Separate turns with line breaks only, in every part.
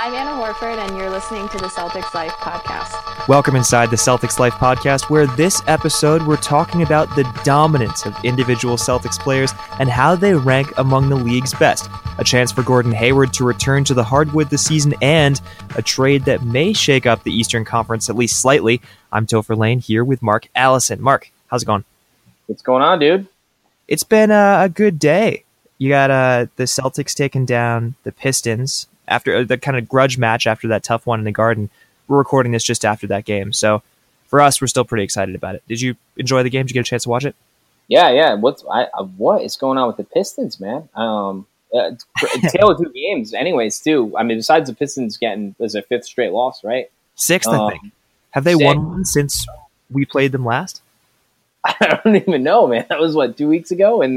I'm Anna Horford, and you're listening to the Celtics Life podcast.
Welcome inside the Celtics Life podcast, where this episode we're talking about the dominance of individual Celtics players and how they rank among the league's best. A chance for Gordon Hayward to return to the hardwood this season, and a trade that may shake up the Eastern Conference at least slightly. I'm Topher Lane here with Mark Allison. Mark, how's it going?
What's going on, dude?
It's been a good day. You got the Celtics taking down the Pistons after the kind of grudge match after that tough one in the Garden. We're recording this just after that game, so for us, we're still pretty excited about it. Did you enjoy the game? Did you get a chance to watch it?
Yeah. What is going on with the Pistons, man? Tale of two games, anyways. Too. I mean, besides the Pistons getting their fifth straight loss, right?
Sixth, I think. Have they won one since we played them last?
I don't even know, man. That was 2 weeks ago, and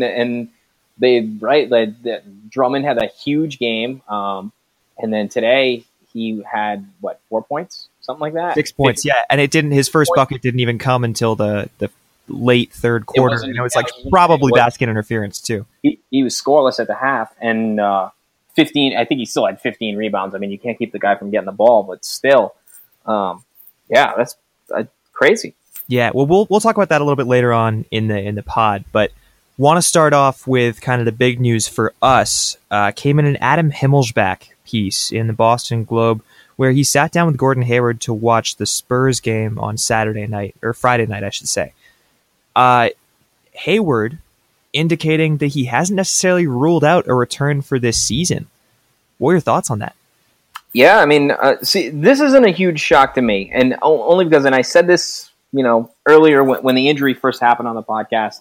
Drummond had a huge game, and then today he had 4 points, something like that.
6 points, yeah, and it didn't. His first bucket didn't even come until the late third quarter. It's like probably basket interference too.
He was scoreless at the half, and 15. I think he still had 15 rebounds. I mean, you can't keep the guy from getting the ball, but still, that's crazy.
Yeah, well, we'll talk about that a little bit later on in the pod, but want to start off with kind of the big news for us. Came in an Adam Himmelsbach piece in the Boston Globe where he sat down with Gordon Hayward to watch the Spurs game on Friday night, I should say. Hayward indicating that he hasn't necessarily ruled out a return for this season. What are your thoughts on that?
Yeah, I mean, this isn't a huge shock to me, and only because, and I said this, earlier when the injury first happened on the podcast.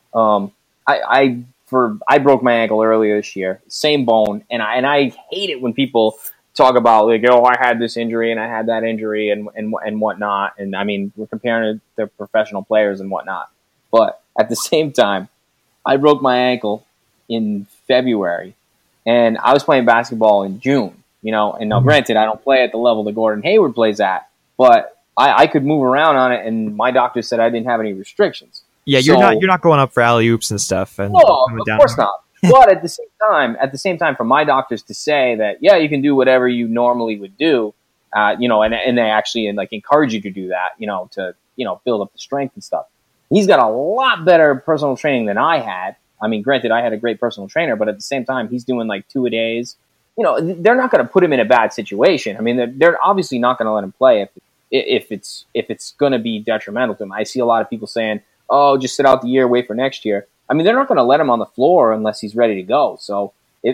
I broke my ankle earlier this year, same bone, and I hate it when people talk about I had this injury and I had that injury and whatnot, and I mean we're comparing it to professional players and whatnot, but at the same time, I broke my ankle in February, and I was playing basketball in June, and now granted I don't play at the level that Gordon Hayward plays at, but I could move around on it, and my doctor said I didn't have any restrictions.
Yeah, you're not going up for alley-oops and stuff. And
no, of course not. But at the same time, for my doctors to say that, yeah, you can do whatever you normally would do, and they actually encourage you to do that, to build up the strength and stuff. He's got a lot better personal training than I had. I mean, granted, I had a great personal trainer, but at the same time, he's doing 2-a-days. They're not going to put him in a bad situation. I mean, they're obviously not going to let him play if it's going to be detrimental to him. I see a lot of people saying, "Oh, just sit out the year, wait for next year." I mean, they're not going to let him on the floor unless he's ready to go. So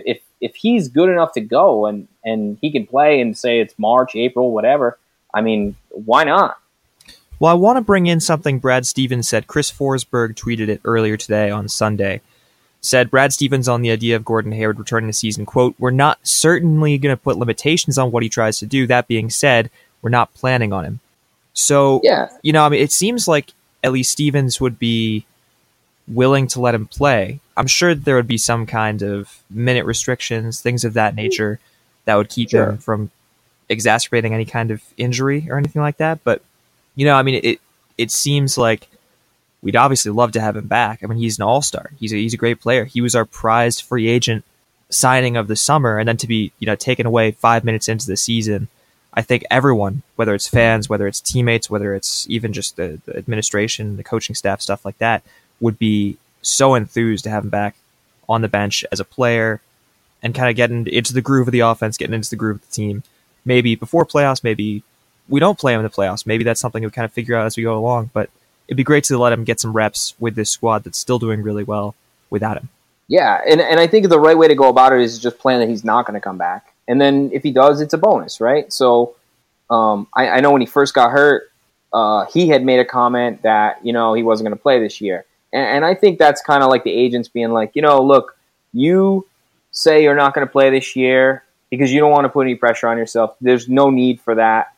if he's good enough to go and he can play and say it's March, April, whatever, I mean, why not?
Well, I want to bring in something Brad Stevens said. Chris Forsberg tweeted it earlier today on Sunday. Said Brad Stevens on the idea of Gordon Hayward returning the season, quote, "We're not certainly going to put limitations on what he tries to do. That being said, we're not planning on him." So,
yeah.
I mean, it seems like at least Stevens would be willing to let him play. I'm sure there would be some kind of minute restrictions, things of that nature that would keep him from exacerbating any kind of injury or anything like that. But, I mean, it seems like we'd obviously love to have him back. I mean, he's an all-star. He's a great player. He was our prized free agent signing of the summer, and then to be, taken away 5 minutes into the season, I think everyone, whether it's fans, whether it's teammates, whether it's even just the administration, the coaching staff, stuff like that, would be so enthused to have him back on the bench as a player and kind of getting into the groove of the offense, getting into the groove of the team. Maybe before playoffs, maybe we don't play him in the playoffs. Maybe that's something we'll kind of figure out as we go along. But it'd be great to let him get some reps with this squad that's still doing really well without him.
Yeah, and I think the right way to go about it is just plan that he's not going to come back. And then if he does, it's a bonus, right? So I know when he first got hurt, he had made a comment that, he wasn't going to play this year. And I think that's kind of like the agents being like, look, you say you're not going to play this year because you don't want to put any pressure on yourself. There's no need for that.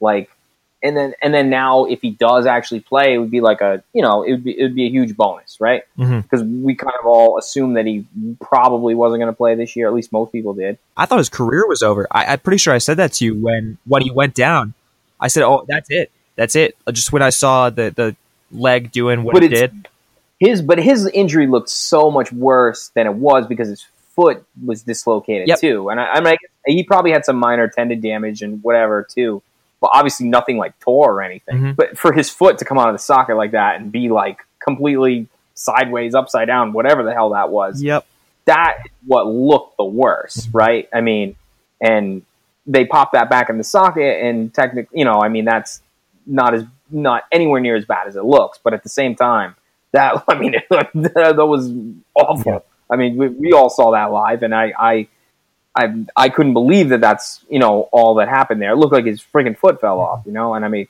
And then now if he does actually play, it would be it would be a huge bonus, right? Because we kind of all assumed that he probably wasn't going to play this year. At least most people did.
I thought his career was over. I'm pretty sure I said that to you when he went down. I said, "Oh, that's it." Just when I saw the leg doing what it did.
His injury looked so much worse than it was because his foot was dislocated too. And I mean, he probably had some minor tendon damage and whatever too, but obviously nothing like tore or anything.
Mm-hmm.
But for his foot to come out of the socket like that and be like completely sideways, upside down, whatever the hell that was, that is what looked the worst, right? I mean, and they popped that back in the socket, and technically, you know, I mean, that's not anywhere near as bad as it looks, but at the same time, that was awful. Yeah. I mean, we all saw that live, and I couldn't believe that that's, you know, all that happened there. It looked like his freaking foot fell off, you know, and I mean,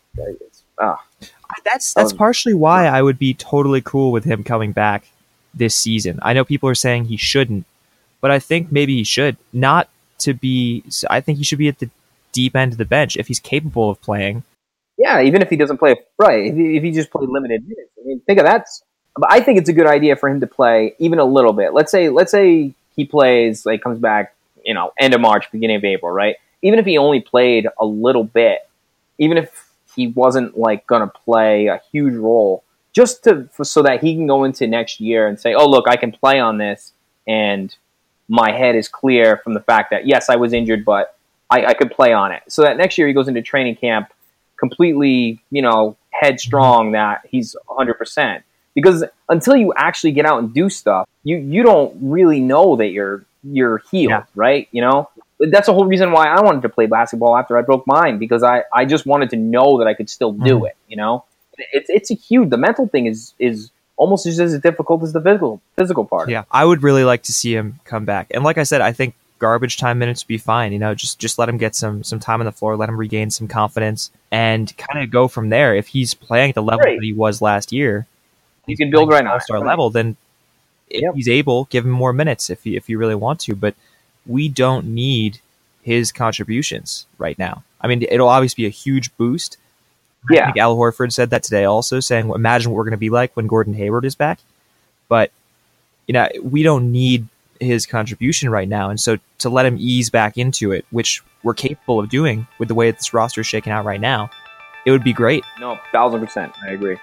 that's partially why I would be totally cool with him coming back this season. I know people are saying he shouldn't, but I think maybe he should. I think he should be at the deep end of the bench if he's capable of playing.
Yeah, even if he doesn't play, right, if he just played limited minutes. I mean, think of that. But I think it's a good idea for him to play even a little bit. Let's say he plays, like, comes back, you know, end of March, beginning of April, right? Even if he only played a little bit, even if he wasn't, like, going to play a huge role, just so that he can go into next year and say, oh, look, I can play on this, and my head is clear from the fact that, yes, I was injured, but I could play on it. So that next year he goes into training camp completely, you know, headstrong that he's 100%. Because until you actually get out and do stuff, you don't really know that you're healed, right? You know? That's the whole reason why I wanted to play basketball after I broke mine, because I just wanted to know that I could still do it, you know? It's a huge, the mental thing is almost just as difficult as the physical part.
Yeah, I would really like to see him come back. And like I said, I think garbage time minutes would be fine. You know, just let him get some time on the floor, let him regain some confidence, and kind of go from there. If he's playing at the level that he was last year,
you can build right now
all-star level, then if he's able, give him more minutes if you really want to. But we don't need his contributions right now. I mean, it'll obviously be a huge boost.
Yeah.
I think Al Horford said that today also, saying, imagine what we're going to be like when Gordon Hayward is back. But, you know, we don't need his contribution right now. And so to let him ease back into it, which we're capable of doing with the way that this roster is shaking out right now, it would be great.
No, 1,000%. I agree.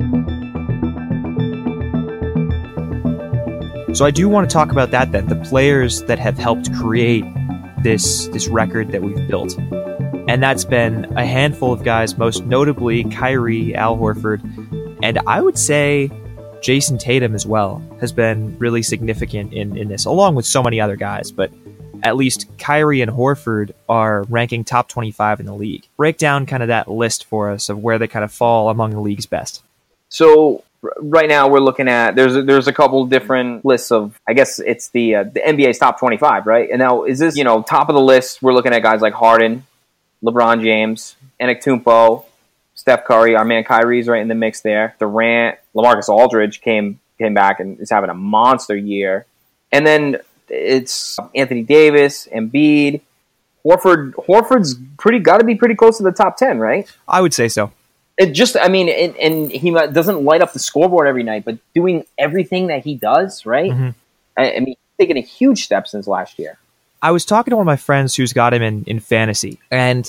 So I do want to talk about that then, the players that have helped create this record that we've built. And that's been a handful of guys, most notably Kyrie, Al Horford, and I would say Jason Tatum as well has been really significant in this, along with so many other guys. But at least Kyrie and Horford are ranking top 25 in the league. Break down kind of that list for us of where they kind of fall among the league's best.
So right now we're looking at, there's a couple different lists of, I guess it's the NBA's top 25, right? And now is this, you know, top of the list, we're looking at guys like Harden, LeBron James, Antetokounmpo, Steph Curry, our man Kyrie's right in the mix there. Durant, LaMarcus Aldridge came back and is having a monster year. And then it's Anthony Davis, Embiid, Horford's got to be pretty close to the top 10, right?
I would say so.
It just, I mean, and he doesn't light up the scoreboard every night, but doing everything that he does, right? Mm-hmm. I mean, he's taken a huge step since last year.
I was talking to one of my friends who's got him in fantasy, and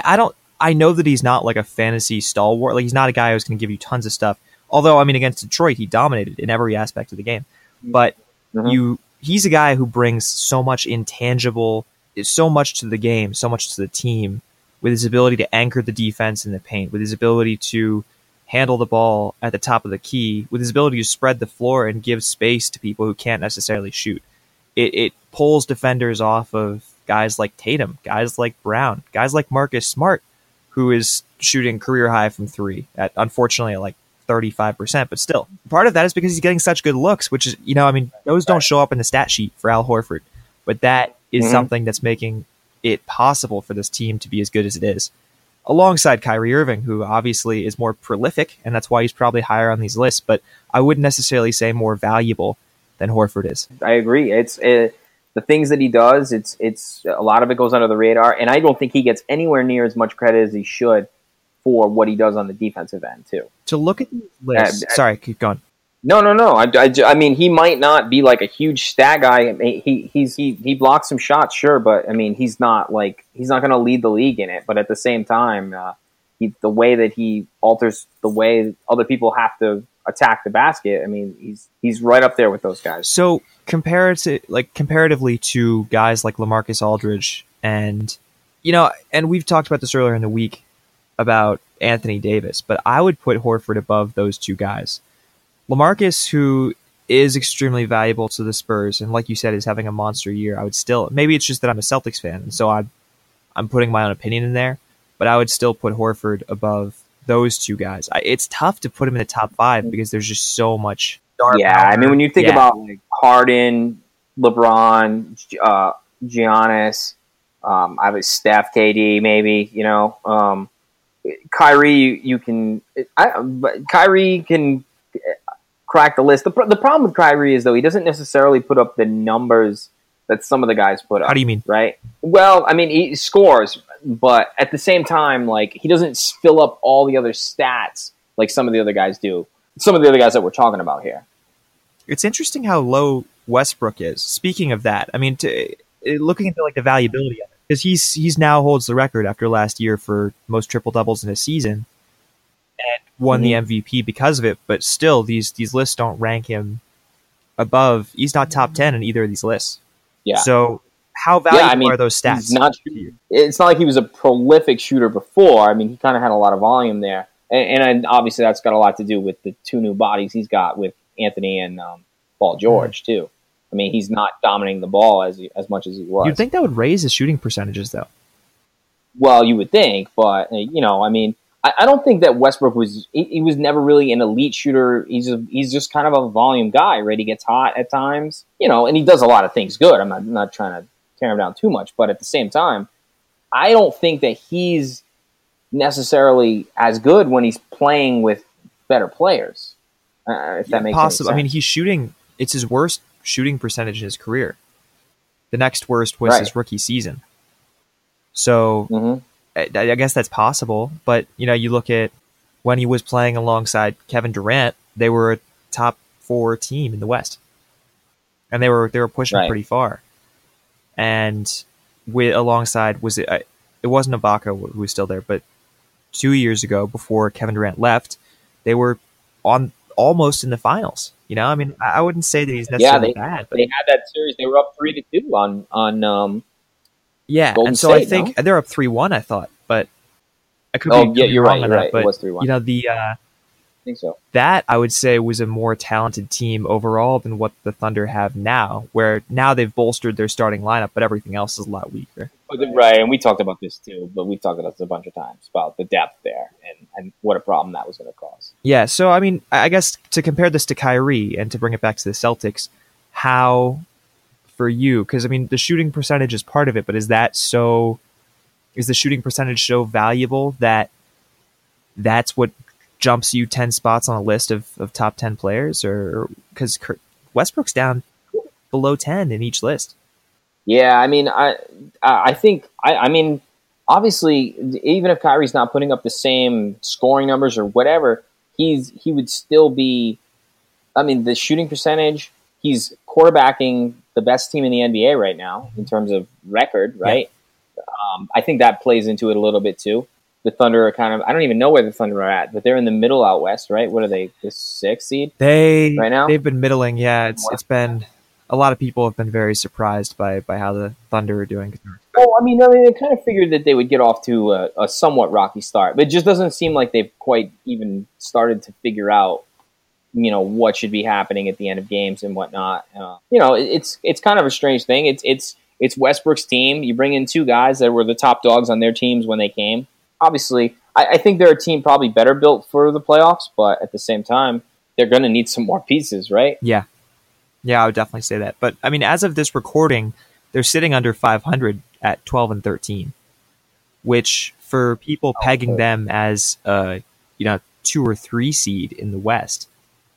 I know that he's not like a fantasy stalwart. Like, he's not a guy who's going to give you tons of stuff. Although, I mean, against Detroit, he dominated in every aspect of the game. But he's a guy who brings so much intangible, so much to the game, so much to the team, with his ability to anchor the defense in the paint, with his ability to handle the ball at the top of the key, with his ability to spread the floor and give space to people who can't necessarily shoot. It pulls defenders off of guys like Tatum, guys like Brown, guys like Marcus Smart, who is shooting career high from three at, unfortunately, at like 35%, but still. Part of that is because he's getting such good looks, which is, you know, I mean, those don't show up in the stat sheet for Al Horford, but that is something that's making it possible for this team to be as good as it is. Alongside Kyrie Irving, who obviously is more prolific, and that's why he's probably higher on these lists, but I wouldn't necessarily say more valuable than Horford is.
I agree. It's the things that he does. It's a lot of it goes under the radar, and I don't think he gets anywhere near as much credit as he should for what he does on the defensive end too.
To look at these lists, sorry, keep going.
No. I mean, he might not be like a huge stat guy. I mean, he blocks some shots, sure, but I mean, he's not going to lead the league in it. But at the same time, the way that he alters the way other people have to attack the basket. I mean, he's right up there with those guys.
So comparatively to guys like LaMarcus Aldridge and we've talked about this earlier in the week about Anthony Davis, but I would put Horford above those two guys. LaMarcus, who is extremely valuable to the Spurs, and like you said, is having a monster year, I would still, maybe it's just that I'm a Celtics fan, and so I'm putting my own opinion in there, but I would still put Horford above those two guys. It's tough to put him in the top 5 because there's just so much dark
Yeah,
power.
I mean, when you think about like Harden, LeBron, Giannis, I was Steph, KD, maybe, Kyrie, Kyrie can crack the list. The problem with Kyrie is, though, he doesn't necessarily put up the numbers that some of the guys put up.
How do you mean?
Right? Well, I mean, he scores, but at the same time, like, he doesn't fill up all the other stats like some of the other guys do. Some of the other guys that we're talking about here.
It's interesting how low Westbrook is. Speaking of that, I mean, looking into like the valuability of it, because he's now holds the record after last year for most triple doubles in a season, and won the MVP because of it. But still, these lists don't rank him above. He's not top 10 in either of these lists.
Yeah.
So how valuable are those stats?
It's not like he was a prolific shooter before. I mean, he kind of had a lot of volume there, and obviously that's got a lot to do with the two new bodies he's got with Anthony and Paul George too. I mean, he's not dominating the ball as much as he was.
You'd think that would raise his shooting percentages, though.
Well, you would think, but I mean, I don't think that Westbrook was. He was never really an elite shooter. He's just kind of a volume guy, right? He gets hot at times, and he does a lot of things good. I'm not trying to tear him down too much, but at the same time, I don't think that he's necessarily as good when he's playing with better players. If that makes sense.
I mean, he's shooting. It's his worst shooting percentage in his career. The next worst was his rookie season. So I guess that's possible. But you look at when he was playing alongside Kevin Durant, they were a top 4 team in the West, and they were pushing pretty far. And alongside it wasn't Ibaka who was still there, but 2 years ago before Kevin Durant left, they were almost in the finals. I mean, I wouldn't say that he's necessarily bad. But
they had that series. They were up 3-2 on Golden
and so
State,
I think they're up 3-1. I thought, but I could be
you're
wrong
right.
on
You're
that.
right.
But
it was 3-1.
I
think so.
That I would say was a more talented team overall than what the Thunder have now. Where now they've bolstered their starting lineup, but everything else is a lot weaker.
Right, and we talked about this too, but we've talked about this a bunch of times about the depth there and what a problem that was going to cause.
Yeah, so I mean, I guess to compare this to Kyrie and to bring it back to the Celtics, how for you? Because I mean, the shooting percentage is part of it, but is the shooting percentage so valuable that that's what jumps you 10 spots on a list of top 10 players? Or because Westbrook's down below 10 in each list?
Yeah, I mean, I think I mean, obviously, even if Kyrie's not putting up the same scoring numbers or whatever, he would still be. I mean, the shooting percentage, he's quarterbacking the best team in the NBA right now in terms of record, right? Yeah. I think that plays into it a little bit too. The Thunder are kind of, I don't even know where the Thunder are at, but they're in the middle out west, right? What are they, the 6th seed right now?
They've been middling, yeah. It's been, a lot of people have been very surprised by how the Thunder are doing.
Well, I mean, I kind of figured that they would get off to a somewhat rocky start, but it just doesn't seem like they've quite even started to figure out, what should be happening at the end of games and whatnot. It's kind of a strange thing. It's Westbrook's team. You bring in 2 guys that were the top dogs on their teams when they came. Obviously, I think they're a team probably better built for the playoffs, but at the same time, they're going to need some more pieces, right?
Yeah. Yeah, I would definitely say that. But, I mean, as of this recording, they're sitting under 500 at 12-13, which for people pegging them as a 2 or 3 seed in the West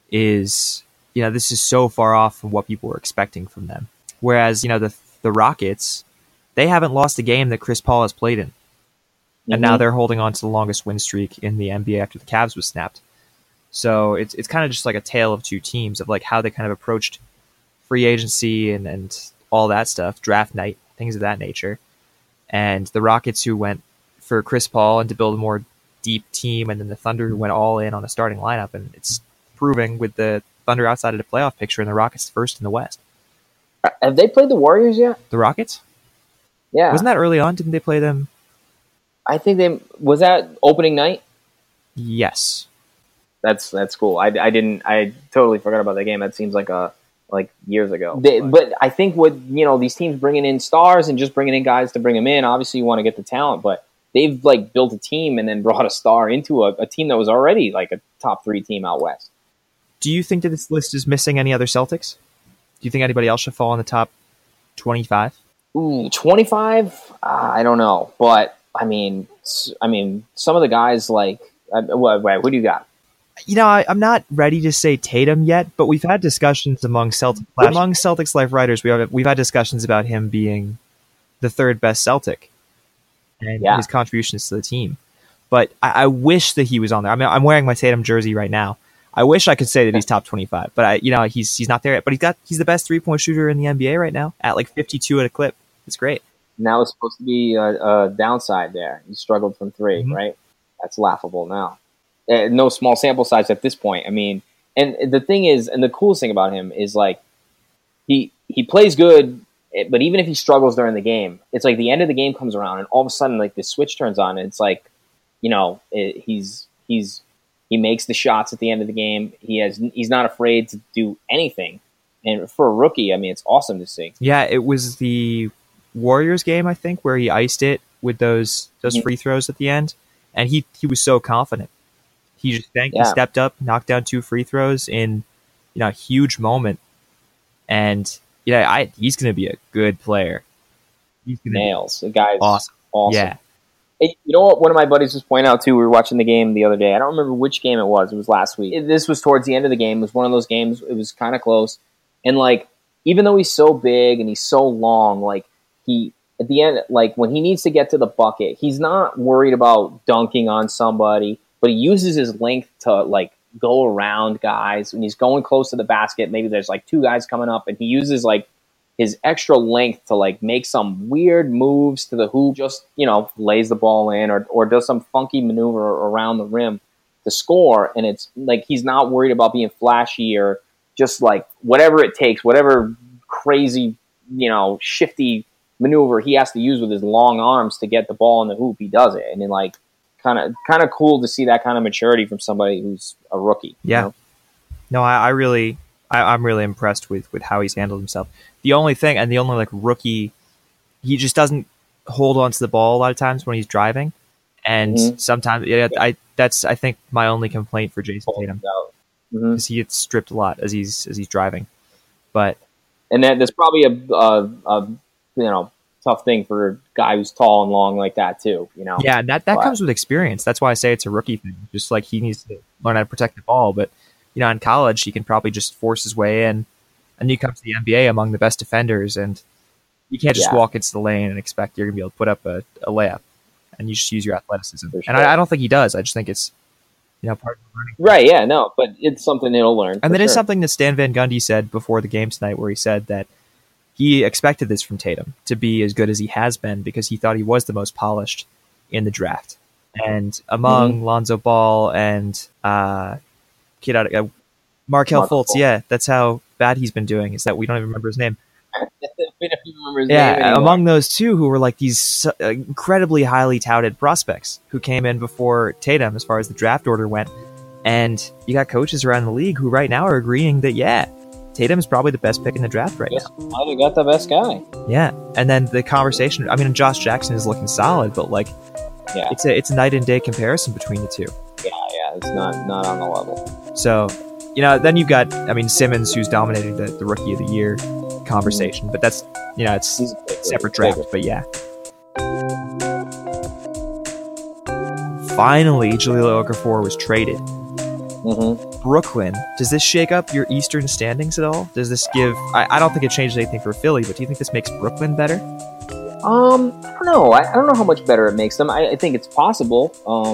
is, this is so far off from what people were expecting from them. Whereas, the Rockets, they haven't lost a game that Chris Paul has played in. And now they're holding on to the longest win streak in the NBA after the Cavs was snapped. So it's kind of just like a tale of 2 teams of like how they kind of approached free agency and all that stuff, draft night, things of that nature. And the Rockets who went for Chris Paul and to build a more deep team, and then the Thunder went all in on a starting lineup, and it's proving with the Thunder outside of the playoff picture and the Rockets first in the West.
Have they played the Warriors yet?
The Rockets?
Yeah.
Wasn't that early on? Didn't they play them?
I think was that opening night?
Yes.
That's cool. I totally forgot about that game. That seems like years ago. But I think with these teams bringing in stars and just bringing in guys to bring them in, obviously you want to get the talent, but they've like built a team and then brought a star into a team that was already like a top 3 team out west.
Do you think that this list is missing any other Celtics? Do you think anybody else should fall in the top 25?
Ooh, 25? I don't know, but I mean, some of the guys like who do you got?
I'm not ready to say Tatum yet, but we've had discussions among Celtics Life writers. We've had discussions about him being the 3rd best Celtic and his contributions to the team. But I wish that he was on there. I mean, I'm wearing my Tatum jersey right now. I wish I could say that he's top 25, but he's not there yet. But he's the best 3-point shooter in the NBA right now at like 52 at a clip. It's great.
Now it's supposed to be a downside there. He struggled from 3, right? That's laughable now. No small sample size at this point. I mean, and the thing is, and the coolest thing about him is like he plays good, but even if he struggles during the game, it's like the end of the game comes around and all of a sudden like the switch turns on and it's like, he makes the shots at the end of the game. He's not afraid to do anything. And for a rookie, I mean, it's awesome to see.
Yeah, it was the Warriors game, I think, where he iced it with those free throws at the end, and he was so confident. He stepped up, knocked down 2 free throws in a huge moment, and he's going to be a good player. He's
nails. The guy's
awesome.
Yeah. Hey, you know what? One of my buddies was pointing out too. We were watching the game the other day. I don't remember which game it was. It was last week. This was towards the end of the game. It was one of those games. It was kind of close, and like even though he's so big and he's so long, like he at the end, like when he needs to get to the bucket, he's not worried about dunking on somebody, but he uses his length to like go around guys when he's going close to the basket. Maybe there's like 2 guys coming up, and he uses like his extra length to like make some weird moves to the hoop, just, lays the ball in or does some funky maneuver around the rim to score. And it's like, he's not worried about being flashy or just like whatever it takes, whatever crazy, shifty maneuver he has to use with his long arms to get the ball in the hoop. He does it. And then like kind of cool to see that kind of maturity from somebody who's a rookie.
Yeah. No, I'm really impressed with how he's handled himself. The only thing, and the only like rookie, he just doesn't hold on to the ball a lot of times when he's driving, and sometimes that's I think my only complaint for Jason Tatum because he gets stripped a lot as he's driving. But
and that's probably a tough thing for a guy who's tall and long like that too.
Yeah, that comes with experience. That's why I say it's a rookie thing. Just like he needs to learn how to protect the ball, but in college, he can probably just force his way in. And you come to the NBA among the best defenders, and you can't just walk into the lane and expect you're going to be able to put up a layup. And you just use your athleticism. Sure. And I don't think he does. I just think it's part of the learning.
Right, yeah, no, but it's something he'll learn.
And that is something that Stan Van Gundy said before the game tonight, where he said that he expected this from Tatum, to be as good as he has been, because he thought he was the most polished in the draft. And among Lonzo Ball and kid out of Markelle Fultz, yeah, that's how bad he's been doing, is that we don't even remember his name.
We don't even remember his name anymore.
Among those 2 who were like these incredibly highly touted prospects who came in before Tatum as far as the draft order went. And you got coaches around the league who right now are agreeing that, Tatum's probably the best pick in the draft right now.
I got the best guy.
Yeah, and then the conversation, I mean, Josh Jackson is looking solid, but like, it's a night and day comparison between the 2.
Yeah, it's not on the level.
So, then you've got, Simmons, who's dominating the Rookie of the Year conversation, but that's, it's a separate draft, but yeah. Finally, Jahlil Okafor was traded. Brooklyn, does this shake up your Eastern standings at all? Does this give, I don't think it changes anything for Philly, but do you think this makes Brooklyn better?
I don't know. I don't know how much better it makes them. I think it's possible.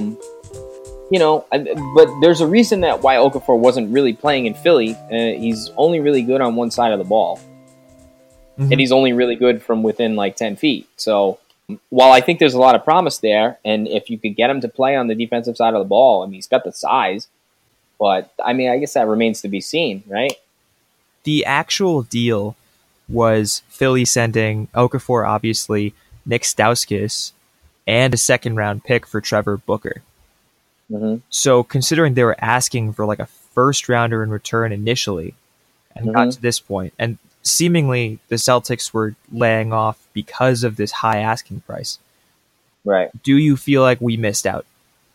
But there's a reason that why Okafor wasn't really playing in Philly. He's only really good on one side of the ball. And he's only really good from within like 10 feet. So While I think there's a lot of promise there, and if you could get him to play on the defensive side of the ball, I mean, he's got the size. But, I mean, I guess that remains to be seen, right?
The actual deal was Philly sending Okafor, obviously, Nick Stauskas, and a second-round pick for Trevor Booker.
Mm-hmm.
So considering they were asking for like a first-rounder in return initially and got to this point, and seemingly the Celtics were laying off because of this high asking price.
Right.
Do you feel like we missed out?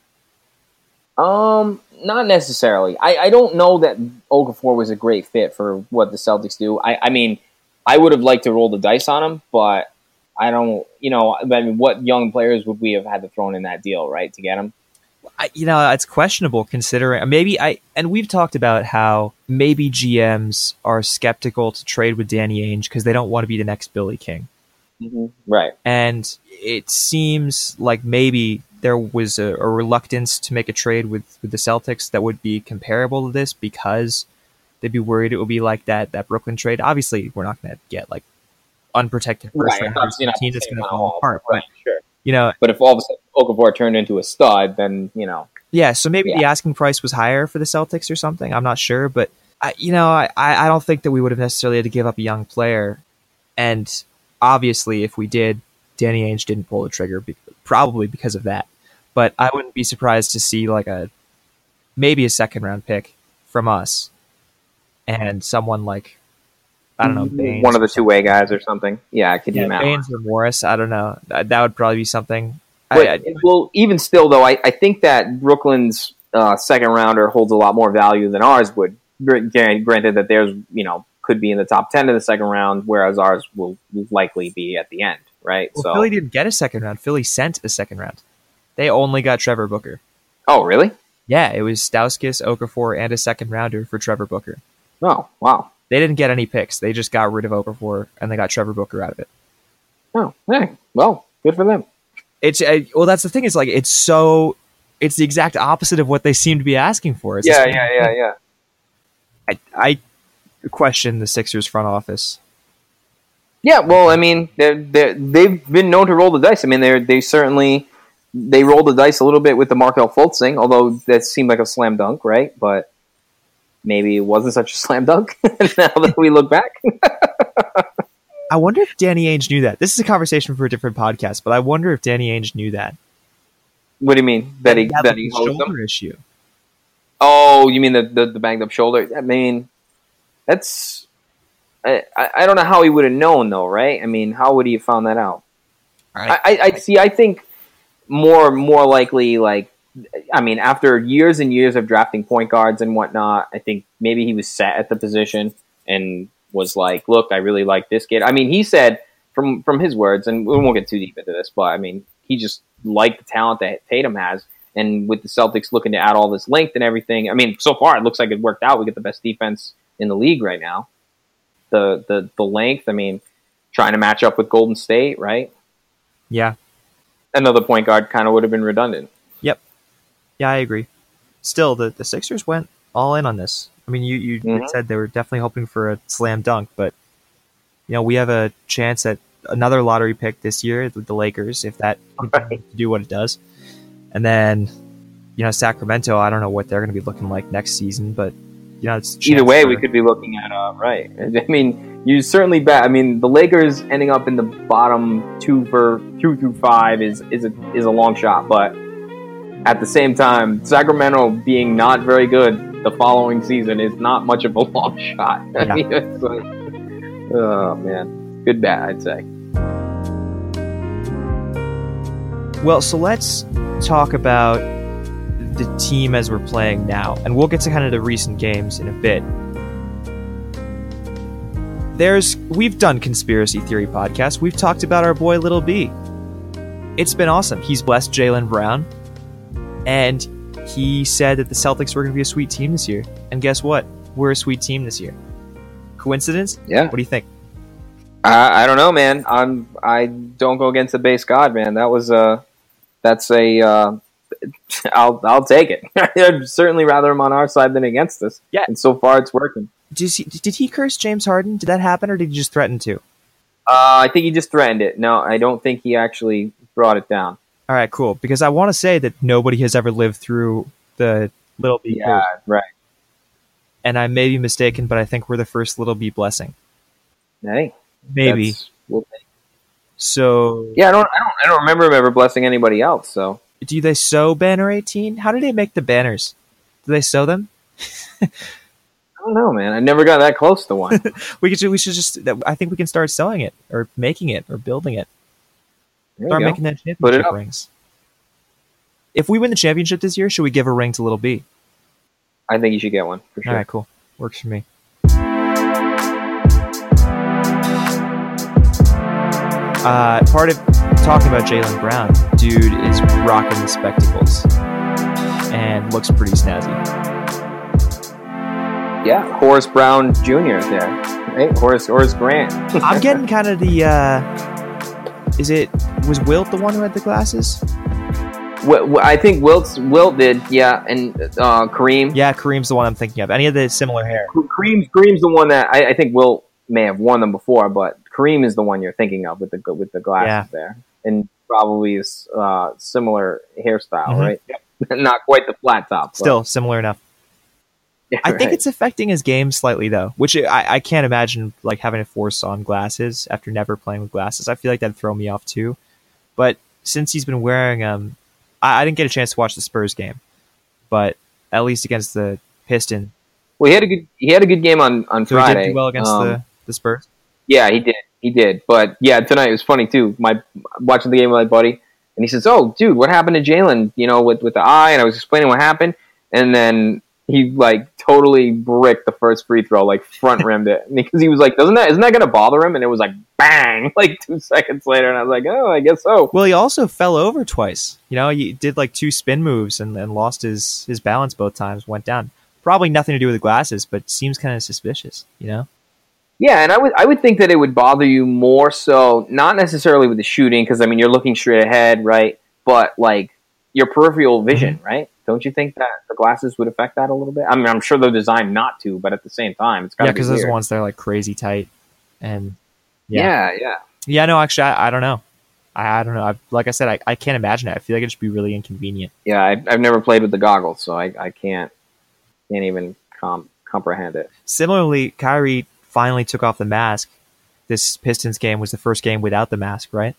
Not necessarily. I don't know that Okafor was a great fit for what the Celtics do. I mean, I would have liked to roll the dice on him, but I don't, I mean, what young players would we have had to throw in that deal, right, to get him?
It's questionable considering and we've talked about how maybe GMs are skeptical to trade with Danny Ainge because they don't want to be the next Billy King.
Mm-hmm. Right.
And it seems like maybe there was a reluctance to make a trade with the Celtics that would be comparable to this because they'd be worried it would be like that Brooklyn trade. Obviously, we're not going to get like unprotected first rounders from a team that's going to fall apart.
Right, sure.
But
if all of a sudden Okafor turned into a stud, then
yeah. So maybe the asking price was higher for the Celtics or something. I'm not sure, but I don't think that we would have necessarily had to give up a young player. And obviously, if we did, Danny Ainge didn't pull the trigger, probably because of that. But I wouldn't be surprised to see like maybe a second round pick from us and someone like, I don't know, Baines,
one of the two-way guys or something. Yeah, I could do that.
Baines or Morris. I don't know. That would probably be something.
Well, even still, though, I think that Brooklyn's second rounder holds a lot more value than ours would. Granted that theirs, could be in the top 10 of the second round, whereas ours will likely be at the end, right?
Well, Philly didn't get a second round. Philly sent a second round. They only got Trevor Booker.
Oh, really?
Yeah, it was Stauskas, Okafor, and a second rounder for Trevor Booker.
Oh, wow.
They didn't get any picks. They just got rid of Okafor, and they got Trevor Booker out of it.
Oh, yeah. Well, good for them.
That's the thing. Is like it's the exact opposite of what they seem to be asking for.
Yeah.
I question the Sixers front office.
Yeah, well, I mean, they've been known to roll the dice. I mean, they rolled the dice a little bit with the Markelle Fultz thing, although that seemed like a slam dunk, right? But maybe it wasn't such a slam dunk now that we look back.
I wonder if Danny Ainge knew that. This is a conversation for a different podcast, but I wonder if Danny Ainge knew that.
What do you mean? That he holds
shoulder
them?
issue.
Oh, you mean the banged up shoulder? I mean, that's... I don't know how he would have known, though, right? I mean, how would he have found that out? I think more likely, like, I mean, after years and years of drafting point guards and whatnot, I think maybe he was set at the position and was like, look, I really like this kid. I mean, he said, from his words, and we won't get too deep into this, but I mean, he just liked the talent that Tatum has. And with the Celtics looking to add all this length and everything, I mean, so far it looks like it worked out. We get the best defense in the league right now. The length, I mean, trying to match up with Golden State, right?
Yeah.
Another point guard kind of would have been redundant.
Yep. Yeah, I agree. Still, the Sixers went all in on this. I mean, you said they were definitely hoping for a slam dunk, but we have a chance at another lottery pick this year with the Lakers if that continues to do what it does. And then, Sacramento, I don't know what they're going to be looking like next season, but it's
either way, we could be looking at right. I mean, you certainly bet. I mean, the Lakers ending up in the bottom 2 through 5 is a long shot, but at the same time, Sacramento being not very good the following season is not much of a long shot. Yeah. I mean, it's like, oh man, good bet, I'd say.
Well, so let's talk about the team as we're playing now, and we'll get to kind of the recent games in a bit. We've done conspiracy theory podcasts. We've talked about our boy Little B. It's been awesome. He's blessed Jaylen Brown, and he said that the Celtics were going to be a sweet team this year. And guess what? We're a sweet team this year. Coincidence?
Yeah.
What do you think?
I don't know, man. I don't go against the base god, man. I'll take it. I'd certainly rather him on our side than against us.
Yeah.
And so far, it's working.
Did he curse James Harden? Did that happen, or did he just threaten to?
I think he just threatened it. No, I don't think he actually brought it down.
All right, cool. Because I want to say that nobody has ever lived through the Little B.
Yeah, right.
And I may be mistaken, but I think we're the first Little B blessing.
Hey,
Maybe. So
yeah, I don't remember him ever blessing anybody else. So
do they sew banner 18? How do they make the banners? Do they sew them?
I don't know, man. I never got that close to one.
We should just. I think we can start sewing it or making it or building it. Start making that championship rings. If we win the championship this year, should we give a ring to Little B?
I think you should get one for sure.
All right, cool. Works for me. Part of talking about Jaylen Brown, dude is rocking the spectacles and looks pretty snazzy.
Yeah, Horace Brown Jr. there. Right? Horace Grant.
I'm getting kind of the. Was Wilt the one who had the glasses?
I think Wilt did, yeah, and Kareem.
Yeah, Kareem's the one I'm thinking of. Any of the similar hair?
Kareem's the one that I think Wilt may have worn them before, but Kareem is the one you're thinking of with the glasses there, and probably is similar hairstyle, right? Yep. Not quite the flat top.
Still similar enough.
Yeah,
I think it's affecting his game slightly though, which I can't imagine like having to force on glasses after never playing with glasses. I feel like that'd throw me off too. But since he's been wearing them, I didn't get a chance to watch the Spurs game, but at least against the Pistons.
Well, he had a good game on
so
Friday.
He did do well against the Spurs.
Yeah, he did. But yeah, tonight it was funny too. Watching the game with my buddy, and he says, "Oh, dude, what happened to Jaylen? You know, with the eye?" And I was explaining what happened, and then he like totally bricked the first free throw, like front rimmed it, because he was like, isn't that going to bother him? And it was like bang, like 2 seconds later, and I was like, oh, I guess so.
Well, he also fell over twice. You know, he did like 2 spin moves and lost his balance both times, went down. Probably nothing to do with the glasses, but seems kind of suspicious, you know?
Yeah, and I would think that it would bother you more so, not necessarily with the shooting, because I mean you're looking straight ahead, right? But like your peripheral vision, right? Don't you think that the glasses would affect that a little bit? I mean, I'm sure they're designed not to, but at the same time, it's got to be
because those ones they're like crazy tight, and yeah. No, actually, I don't know. I don't know. Like I said, I can't imagine it. I feel like it'd just be really inconvenient.
Yeah, I've never played with the goggles, so I can't even comprehend it.
Similarly, Kyrie finally took off the mask. This Pistons game was the first game without the mask, right?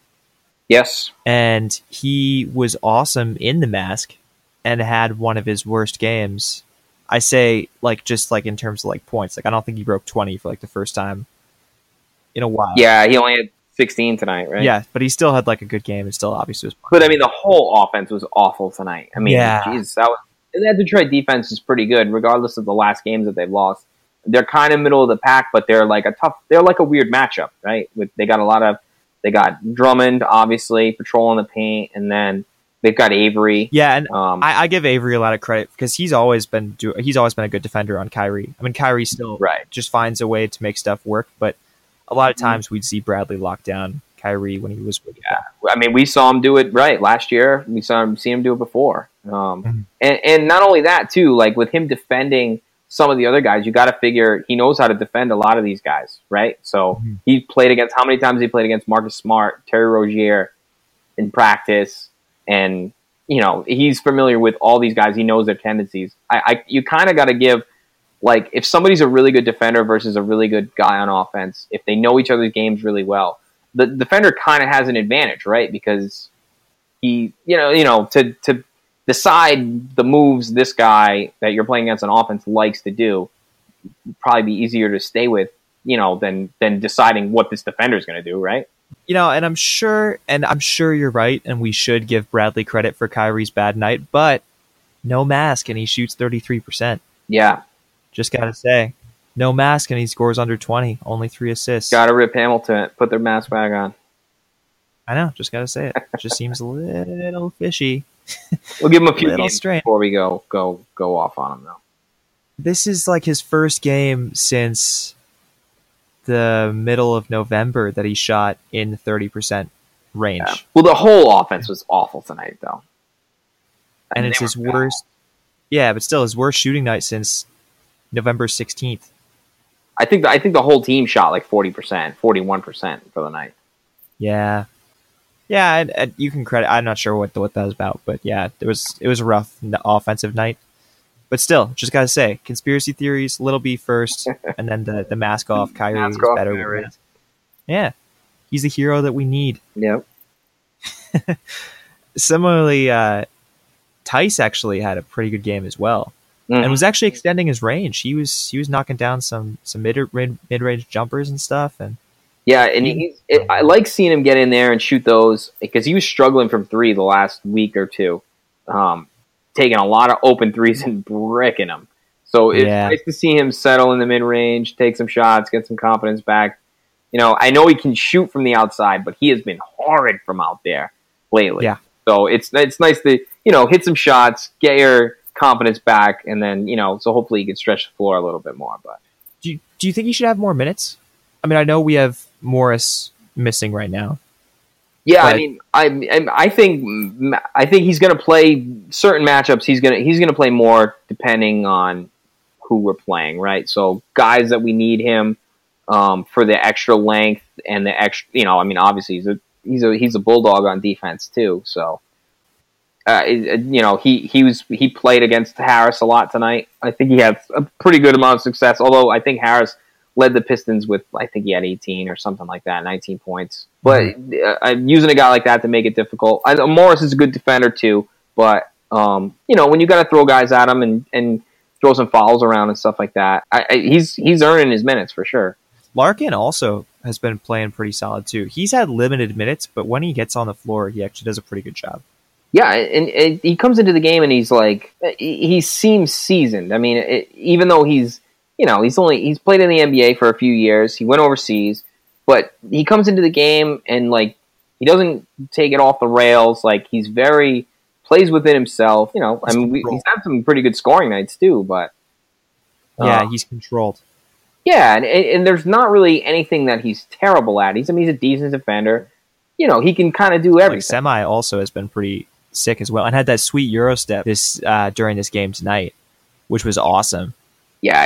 Yes,
and he was awesome in the mask. And had one of his worst games. I say, like, just like in terms of like points. Like, I don't think he broke 20 for like the first time in a while.
Yeah, he only had 16 tonight, right?
Yeah, but he still had like a good game and still obviously was.
But I mean, the whole offense was awful tonight. I mean, geez, that Detroit defense is pretty good, regardless of the last games that they've lost. They're kind of middle of the pack, but they're like a weird matchup, right? They got Drummond obviously patrolling the paint, and then they've got Avery.
Yeah, and I give Avery a lot of credit because he's always been a good defender on Kyrie. I mean, Kyrie still just finds a way to make stuff work, but a lot of times we'd see Bradley lock down Kyrie when he was with him.
I mean, we saw him do it last year. We saw him do it before. And not only that, too, like with him defending some of the other guys, you got to figure he knows how to defend a lot of these guys, right? So he played against, how many times he played against Marcus Smart, Terry Rozier in practice. And, you know, he's familiar with all these guys. He knows their tendencies. You kind of got to give, like, if somebody's a really good defender versus a really good guy on offense, if they know each other's games really well, the defender kind of has an advantage, right? Because he, to decide the moves this guy that you're playing against on offense likes to do, probably be easier to stay with, than deciding what this defender is going to do, right?
And I'm sure you're right, and we should give Bradley credit for Kyrie's bad night, but no mask, and he shoots 33%.
Yeah.
Just got to say, no mask, and he scores under 20, only 3 assists.
Got to rip Hamilton, put their mask back on.
I know, just got to say it. It just seems a little fishy.
We'll give him a few games
strange
before we go off on him, though.
This is like his first game since the middle of November that he shot in the 30% range.
Yeah. Well, the whole offense was awful tonight, though.
And it's his worst. Yeah, but still his worst shooting night since November 16th.
I think the whole team shot like 40%, 41% for the night.
Yeah. Yeah, and you can credit. I'm not sure what that was about, but yeah, it was a rough offensive night. But still, just gotta say, conspiracy theories. Little B first, and then the mask off. Kyrie is better with mask. Yeah, he's the hero that we need.
Yep.
Similarly, Tice actually had a pretty good game as well, and was actually extending his range. He was knocking down some mid range jumpers and stuff, and
yeah, and I like seeing him get in there and shoot those because he was struggling from three the last week or two. Taking a lot of open threes and bricking them. So it's nice to see him settle in the mid-range, take some shots, get some confidence back. You know, I know he can shoot from the outside, but he has been horrid from out there lately. Yeah. So it's nice to, you know, hit some shots, get your confidence back, and then, you know, so hopefully he can stretch the floor a little bit more. But
do you think he should have more minutes? I mean, I know we have Morris missing right now.
Yeah, but, I mean, I think he's going to play certain matchups. He's going to play more depending on who we're playing, right? So guys that we need him for the extra length and the extra, you know, I mean, obviously he's a bulldog on defense too. So you know, he played against Harris a lot tonight. I think he had a pretty good amount of success. Although I think Harris led the Pistons with, I think he had 18 or something like that, 19 points. But using a guy like that to make it difficult. Morris is a good defender too, but you know, when you got to throw guys at him and throw some fouls around and stuff like that, he's earning his minutes for sure.
Larkin also has been playing pretty solid too. He's had limited minutes, but when he gets on the floor, he actually does a pretty good job.
Yeah, and he comes into the game and he's like, he seems seasoned. I mean, even though he's played in the NBA for a few years. He went overseas, but he comes into the game and like he doesn't take it off the rails. Like he's plays within himself. You know, I mean, he's had some pretty good scoring nights too. But
yeah, he's controlled.
Yeah, and there's not really anything that he's terrible at. He's a decent defender. You know, he can kind of do everything. Like
Semi also has been pretty sick as well, and had that sweet Euro step during this game tonight, which was awesome.
Yeah,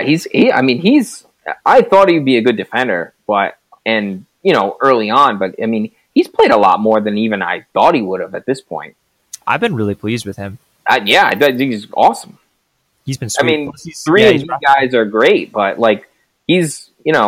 I thought he'd be a good defender, you know, early on, but I mean, he's played a lot more than even I thought he would have at this point.
I've been really pleased with him.
Yeah, I think he's awesome.
He's been sweet.
I mean, three of these guys are great, but like he's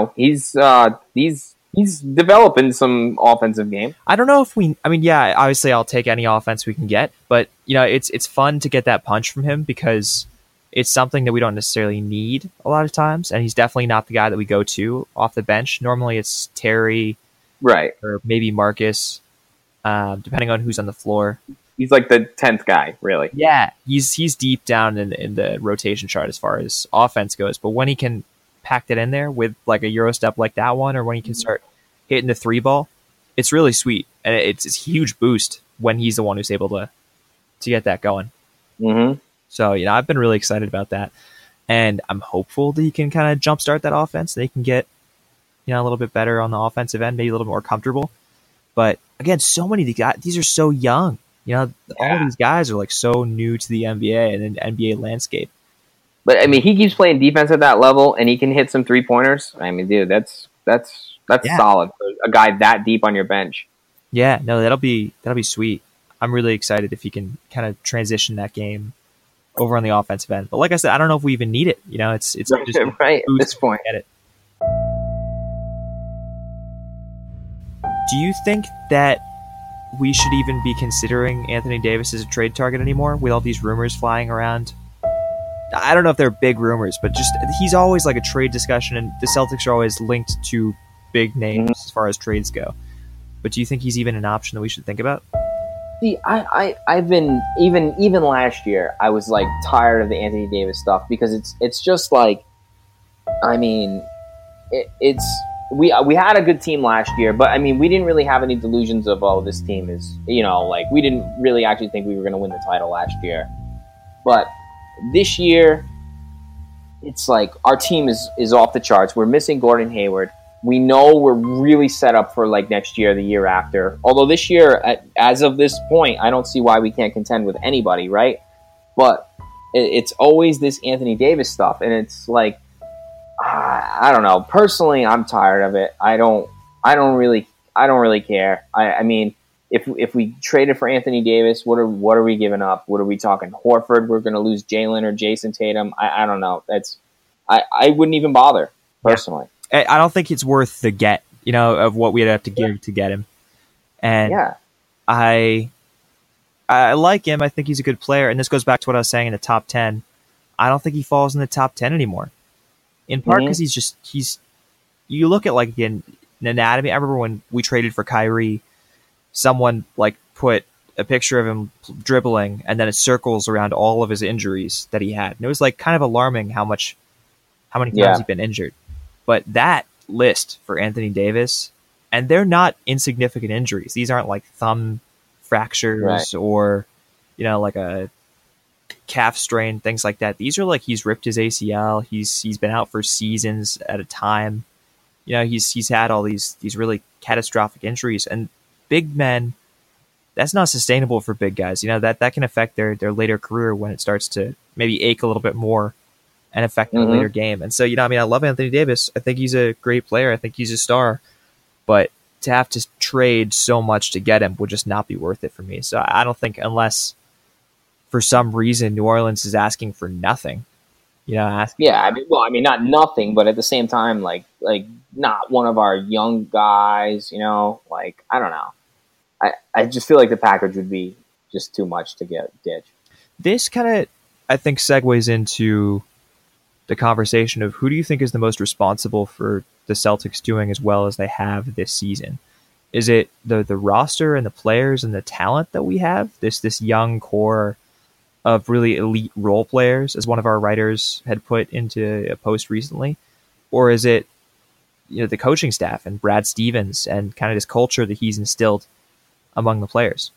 developing some offensive game.
I don't know if obviously I'll take any offense we can get, but you know, it's fun to get that punch from him because it's something that we don't necessarily need a lot of times, and he's definitely not the guy that we go to off the bench. Normally it's Terry,
right,
or maybe Marcus, depending on who's on the floor.
He's like the 10th guy, really.
Yeah, he's deep down in the rotation chart as far as offense goes, but when he can pack that in there with like a Euro step like that one, or when he can start hitting the three ball, it's really sweet, and it's a huge boost when he's the one who's able to get that going.
Mm-hmm.
So, you know, I've been really excited about that, and I'm hopeful that he can kind of jumpstart that offense. They can get, you know, a little bit better on the offensive end, maybe a little more comfortable. But again, so many of the guys, these are so young. You know, all of these guys are like so new to the NBA and the NBA landscape.
But I mean, he keeps playing defense at that level, and he can hit some 3-pointers. I mean, dude, that's solid for a guy that deep on your bench.
Yeah, no, that'll be sweet. I'm really excited if he can kind of transition that game over on the offensive end. But like I said, I don't know if we even need it. You know, it's just
right at this point.
Get it. Do you think that we should even be considering Anthony Davis as a trade target anymore with all these rumors flying around? I don't know if they're big rumors, but just he's always like a trade discussion, and the Celtics are always linked to big names as far as trades go. But do you think he's even an option that we should think about?
See, I've been even last year, I was like tired of the Anthony Davis stuff because it's just like, I mean, we had a good team last year, but I mean, we didn't really have any delusions of, oh, this team is, you know, like we didn't really actually think we were going to win the title last year. But this year, it's like our team is off the charts. We're missing Gordon Hayward. We know we're really set up for like next year, the year after. Although this year, as of this point, I don't see why we can't contend with anybody, right? But it's always this Anthony Davis stuff, and it's like, I don't know. Personally, I'm tired of it. I don't really care. I mean, if we traded for Anthony Davis, what are we giving up? What are we talking? Horford? We're going to lose Jalen or Jason Tatum? I don't know. I wouldn't even bother personally.
Yeah. I don't think it's worth the get, of what we'd have to give to get him. And I like him. I think he's a good player. And this goes back to what I was saying in the top 10. I don't think he falls in the top 10 anymore. In part because you look at like the anatomy. I remember when we traded for Kyrie, someone like put a picture of him dribbling and then it circles around all of his injuries that he had. And it was like kind of alarming how many times he'd been injured. But that list for Anthony Davis, and they're not insignificant injuries. These aren't like thumb fractures or, like a calf strain, things like that. These are like he's ripped his ACL. He's been out for seasons at a time. He's had all these really catastrophic injuries, and big men, that's not sustainable for big guys. That can affect their later career when it starts to maybe ache a little bit more and affect their later game. And so, I love Anthony Davis. I think he's a great player. I think he's a star, but to have to trade so much to get him would just not be worth it for me. So I don't think, unless for some reason New Orleans is asking for nothing, not
nothing, but at the same time, like not one of our young guys, I don't know. I just feel like the package would be just too much to ditch.
This kind of, I think, segues into the conversation of who do you think is the most responsible for the Celtics doing as well as they have this season? Is it the roster and the players and the talent that we have? This young core of really elite role players, as one of our writers had put into a post recently? Or is it the coaching staff and Brad Stevens and kind of this culture that he's instilled among the players?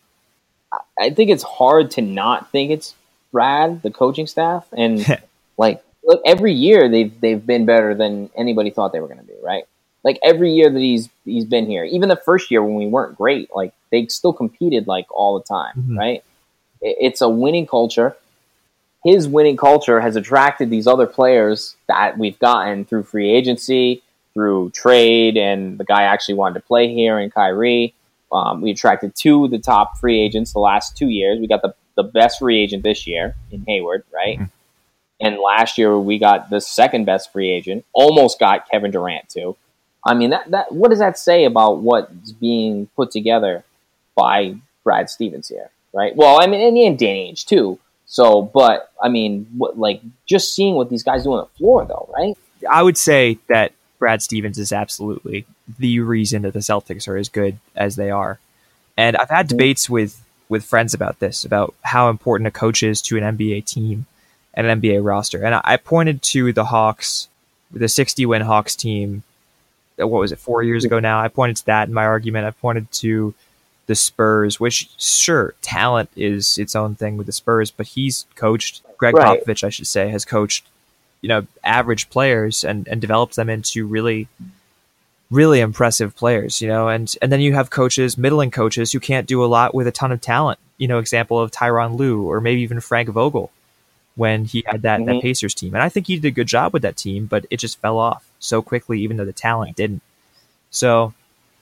I think it's hard to not think it's Brad, the coaching staff, and look, every year they've been better than anybody thought they were going to be, right? Like every year that he's been here, even the first year when we weren't great, like they still competed like all the time, right? It's a winning culture. His winning culture has attracted these other players that we've gotten through free agency, through trade, and the guy actually wanted to play here in Kyrie. We attracted two of the top free agents the last 2 years. We got the best free agent this year in Hayward, right? And last year we got the second best free agent. Almost got Kevin Durant too. I mean, that what does that say about what's being put together by Brad Stevens here, right? Well, I mean, and Danny Ainge too. So, but I mean, just seeing what these guys do on the floor, though, right?
I would say that Brad Stevens is absolutely the reason that the Celtics are as good as they are. And I've had debates with friends about this, about how important a coach is to an NBA team and an NBA roster. And I pointed to the Hawks, the 60-win Hawks team, what was it, 4 years ago now? I pointed to that in my argument. I pointed to the Spurs, which, sure, talent is its own thing with the Spurs, but he's coached, Greg Popovich, I should say, has coached, average players and developed them into really, really impressive players, and then you have coaches, middling coaches, who can't do a lot with a ton of talent. Example of Tyronn Lue, or maybe even Frank Vogel when he had that Pacers team. And I think he did a good job with that team, but it just fell off so quickly, even though the talent didn't. So,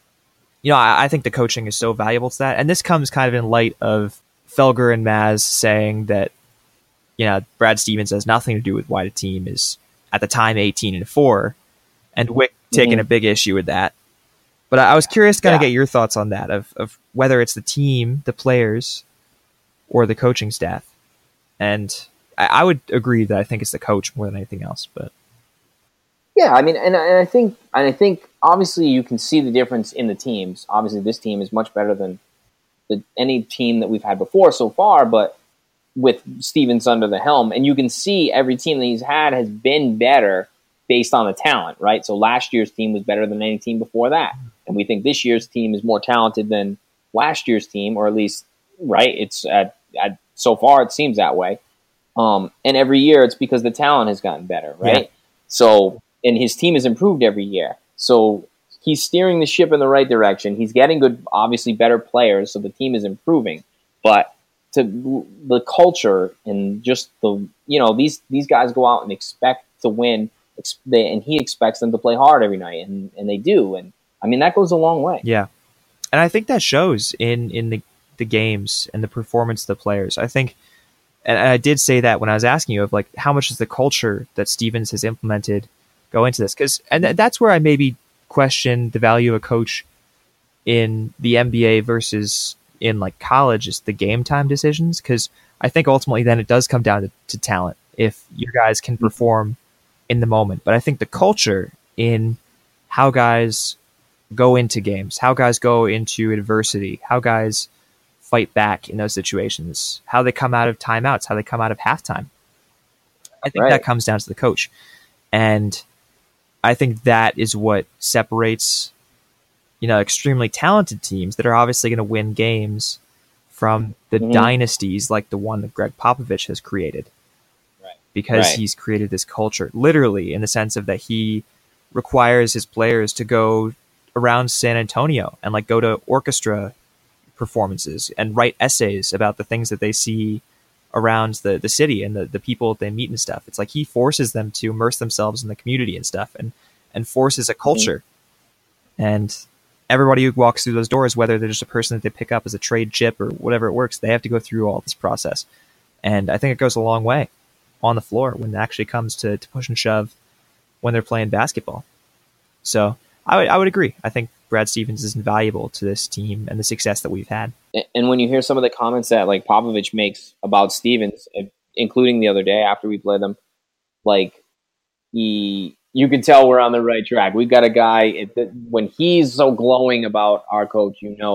I think the coaching is so valuable to that. And this comes kind of in light of Felger and Maz saying that, Brad Stevens has nothing to do with why the team is, at the time, 18-4, and Wick taking a big issue with that. But I was curious to kind of get your thoughts on that, of whether it's the team, the players, or the coaching staff. And I would agree that I think it's the coach more than anything else. But
yeah, I mean, and I think obviously you can see the difference in the teams. Obviously, this team is much better than any team that we've had before so far, but with Stevens under the helm, and you can see every team that he's had has been better based on the talent, right? So last year's team was better than any team before that, and we think this year's team is more talented than last year's team, or at least, right? It's so far it seems that way. And every year it's because the talent has gotten better, right? Yeah. So, and his team has improved every year. So he's steering the ship in the right direction. He's getting good, obviously better players, so the team is improving. But to the culture and just these guys go out and expect to win and he expects them to play hard every night, and they do. And I mean, that goes a long way.
Yeah. And I think that shows in the games and the performance of the players. I think, and I did say that when I was asking you of like, how much does the culture that Stevens has implemented go into this? And that's where I maybe question the value of a coach in the NBA versus in like college, is the game time decisions. Because I think ultimately then it does come down to talent, if your guys can perform in the moment. But I think the culture in how guys go into games, how guys go into adversity, how guys fight back in those situations, how they come out of timeouts, how they come out of halftime, I think that comes down to the coach. And I think that is what separates, extremely talented teams that are obviously going to win games from the dynasties like the one that Greg Popovich has created. Because he's created this culture, literally, in the sense of that he requires his players to go around San Antonio and like go to orchestra performances and write essays about the things that they see around the city and the people that they meet and stuff. It's like he forces them to immerse themselves in the community and stuff, and forces a culture. And everybody who walks through those doors, whether they're just a person that they pick up as a trade chip or whatever it works, they have to go through all this process. And I think it goes a long way on the floor when it actually comes to push and shove when they're playing basketball. So I would agree. I think Brad Stevens is invaluable to this team and the success that we've had.
And when you hear some of the comments that like Popovich makes about Stevens, including the other day after we played them, like you can tell we're on the right track. We've got a guy when he's so glowing about our coach,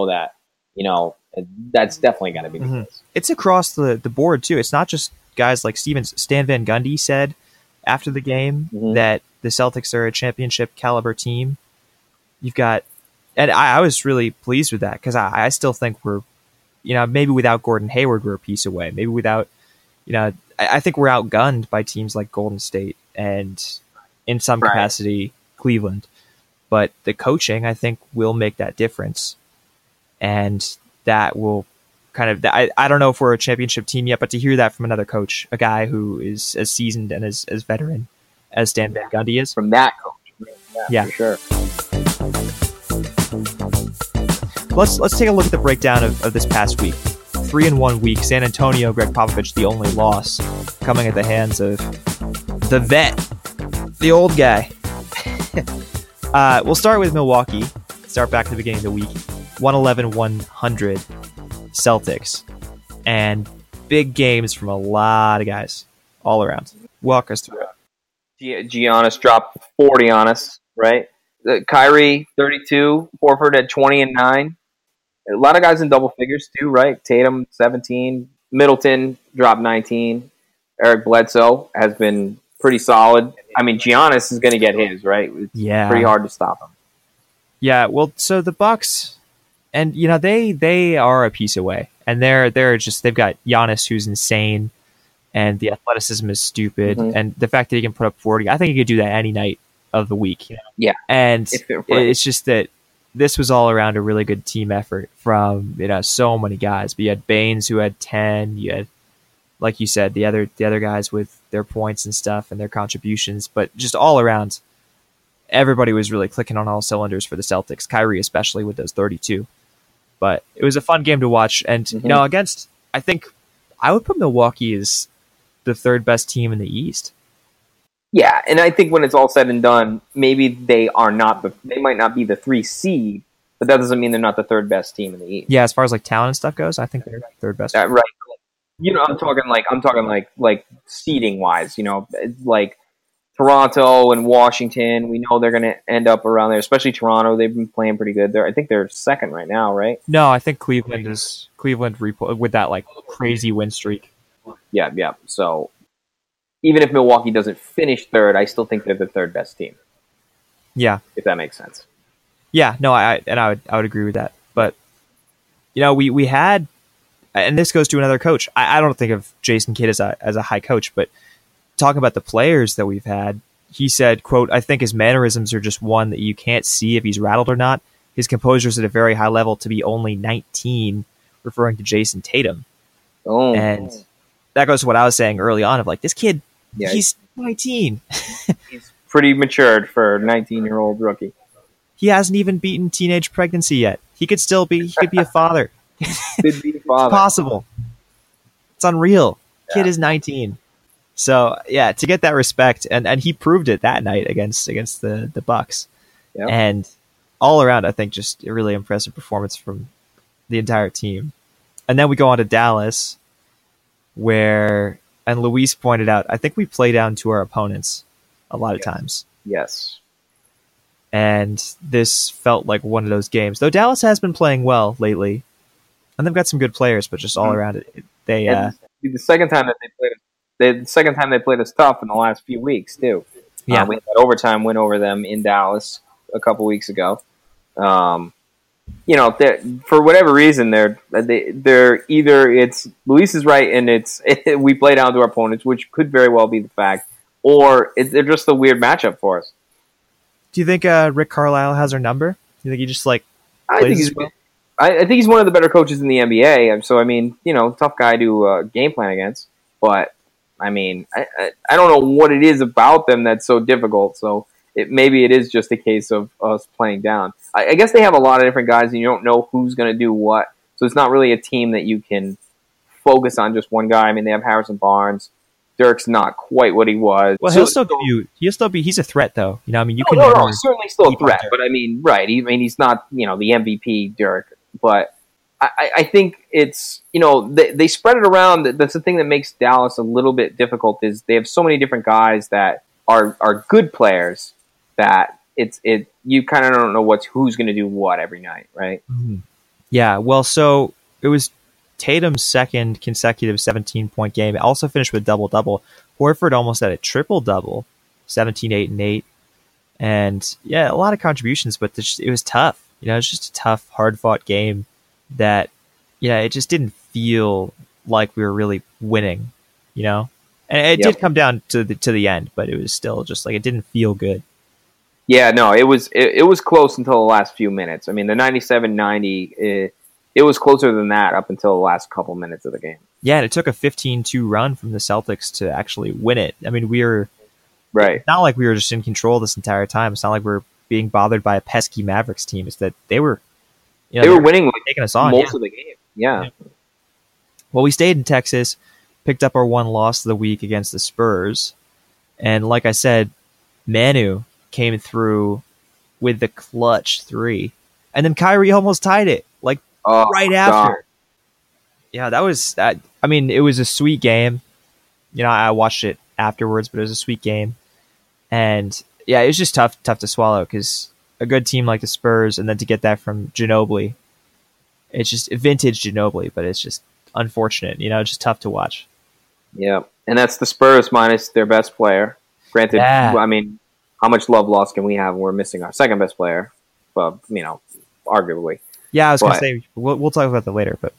that's definitely got to be the case.
It's across the board too. It's not just guys like Stevens. Stan Van Gundy said after the game that the Celtics are a championship caliber team. You've got, and I was really pleased with that because I still think we're, maybe without Gordon Hayward, we're a piece away. Maybe without, I think we're outgunned by teams like Golden State and in some capacity Cleveland. But the coaching, I think, will make that difference. And that will kind of, I don't know if we're a championship team yet, but to hear that from another coach, a guy who is as seasoned and as veteran as Stan Van Gundy is.
From that coach. Yeah. For sure.
Let's take a look at the breakdown of this past week. 3-1 week. San Antonio, Greg Popovich, the only loss coming at the hands of the vet, the old guy. We'll start with Milwaukee. Start back at the beginning of the week. 111-100 Celtics. And big games from a lot of guys all around. Walk us through it.
Giannis dropped 40 on us, right? Kyrie, 32. Horford had 20 and 9. A lot of guys in double figures too, right? Tatum, 17. Middleton dropped 19. Eric Bledsoe has been pretty solid. I mean, Giannis is going to get his, right? It's pretty hard to stop him.
Yeah, well, so the Bucks, and they are a piece away, and they've got Giannis, who's insane, and the athleticism is stupid, and the fact that he can put up 40, I think he could do that any night of the week.
Yeah,
and it's just that this was all around a really good team effort from so many guys. But you had Baines, who had 10. You had, like you said, the other guys with their points and stuff and their contributions, but just all around, everybody was really clicking on all cylinders for the Celtics. Kyrie especially with those 32. But it was a fun game to watch, and against, I think I would put Milwaukee as the third best team in the East.
Yeah, and I think when it's all said and done, maybe they might not be the 3 seed, but that doesn't mean they're not the third best team in the East.
Yeah, as far as like talent and stuff goes, I think they're third best.
Right. I'm talking like seeding wise, like Toronto and Washington. We know they're going to end up around there, especially Toronto. They've been playing pretty good. I think they're second right now, right?
No, I think Cleveland with that like crazy win streak.
Yeah. So even if Milwaukee doesn't finish third, I still think they're the third best team.
Yeah,
if that makes sense.
Yeah, no, I would agree with that. But we had, and this goes to another coach. I don't think of Jason Kidd as a high coach, but talking about the players that we've had, he said, quote, "I think his mannerisms are just one that you can't see if he's rattled or not. His composure is at a very high level to be only 19," referring to Jason Tatum.
Oh.
And that goes to what I was saying early on of like, this kid, he's 19.
He's pretty matured for a 19-year-old rookie.
He hasn't even beaten teenage pregnancy yet. He could be a father.
Could be a father.
It's possible. It's unreal.
Yeah.
Kid is 19. So yeah, to get that respect, and he proved it that night against the Bucks.
Yep.
And all around, I think just a really impressive performance from the entire team. And then we go on to Dallas, where, and Luis pointed out, I think we play down to our opponents a lot of times.
Yes.
And this felt like one of those games. Though Dallas has been playing well lately, and they've got some good players, but just all around it, they
the second time that they played us tough in the last few weeks too.
Yeah,
we had that overtime win over them in Dallas a couple weeks ago. For whatever reason, they're either it's Luis is right and we play down to our opponents, which could very well be the fact, or they're just a weird matchup for us.
Do you think Rick Carlisle has our number? Do you think he just
I think he's one of the better coaches in the NBA. So I mean, tough guy to game plan against. But I mean, I don't know what it is about them that's so difficult. So maybe it is just a case of us playing down. I guess they have a lot of different guys, and you don't know who's going to do what. So it's not really a team that you can focus on just one guy. I mean, they have Harrison Barnes. Dirk's not quite what he was.
Well, he'll still be. He's a threat, though. You can.
No, he's certainly still a threat. But I mean, right? He's not, the MVP Dirk. But I think it's, they spread it around. That's the thing that makes Dallas a little bit difficult is they have so many different guys that are good players that you kind of don't know who's going to do what every night, right?
Mm-hmm. Yeah. Well, so it was Tatum's second consecutive 17-point game. It also finished with double-double. Horford almost had a triple-double, 17, 8, and 8. And, yeah, a lot of contributions, but it was tough. It's just a tough, hard-fought game that, it just didn't feel like we were really winning, And it did come down to the end, but it was still just like it didn't feel good.
Yeah, no, it was close until the last few minutes. I mean, the 97-90, it was closer than that up until the last couple minutes of the game.
Yeah, and it took a 15-2 run from the Celtics to actually win it. I mean, we were
right.
It's not like we were just in control this entire time. It's not like we were being bothered by a pesky Mavericks team. It's that they were,
they were winning,
taking us on
most of the game. Yeah.
Well, we stayed in Texas, picked up our one loss of the week against the Spurs, and like I said, Manu came through with the clutch 3, and then Kyrie almost tied it. Right after. God. Yeah, that was that. I mean, it was a sweet game. I watched it afterwards, but it was a sweet game. And yeah, it was just tough to swallow because a good team like the Spurs, and then to get that from Ginobili, it's just vintage Ginobili, but it's just unfortunate. It's just tough to watch.
Yeah, and that's the Spurs minus their best player. Granted, I mean, how much love loss can we have when we're missing our second best player? Well, arguably.
Yeah, I was going to say we'll talk about that later, but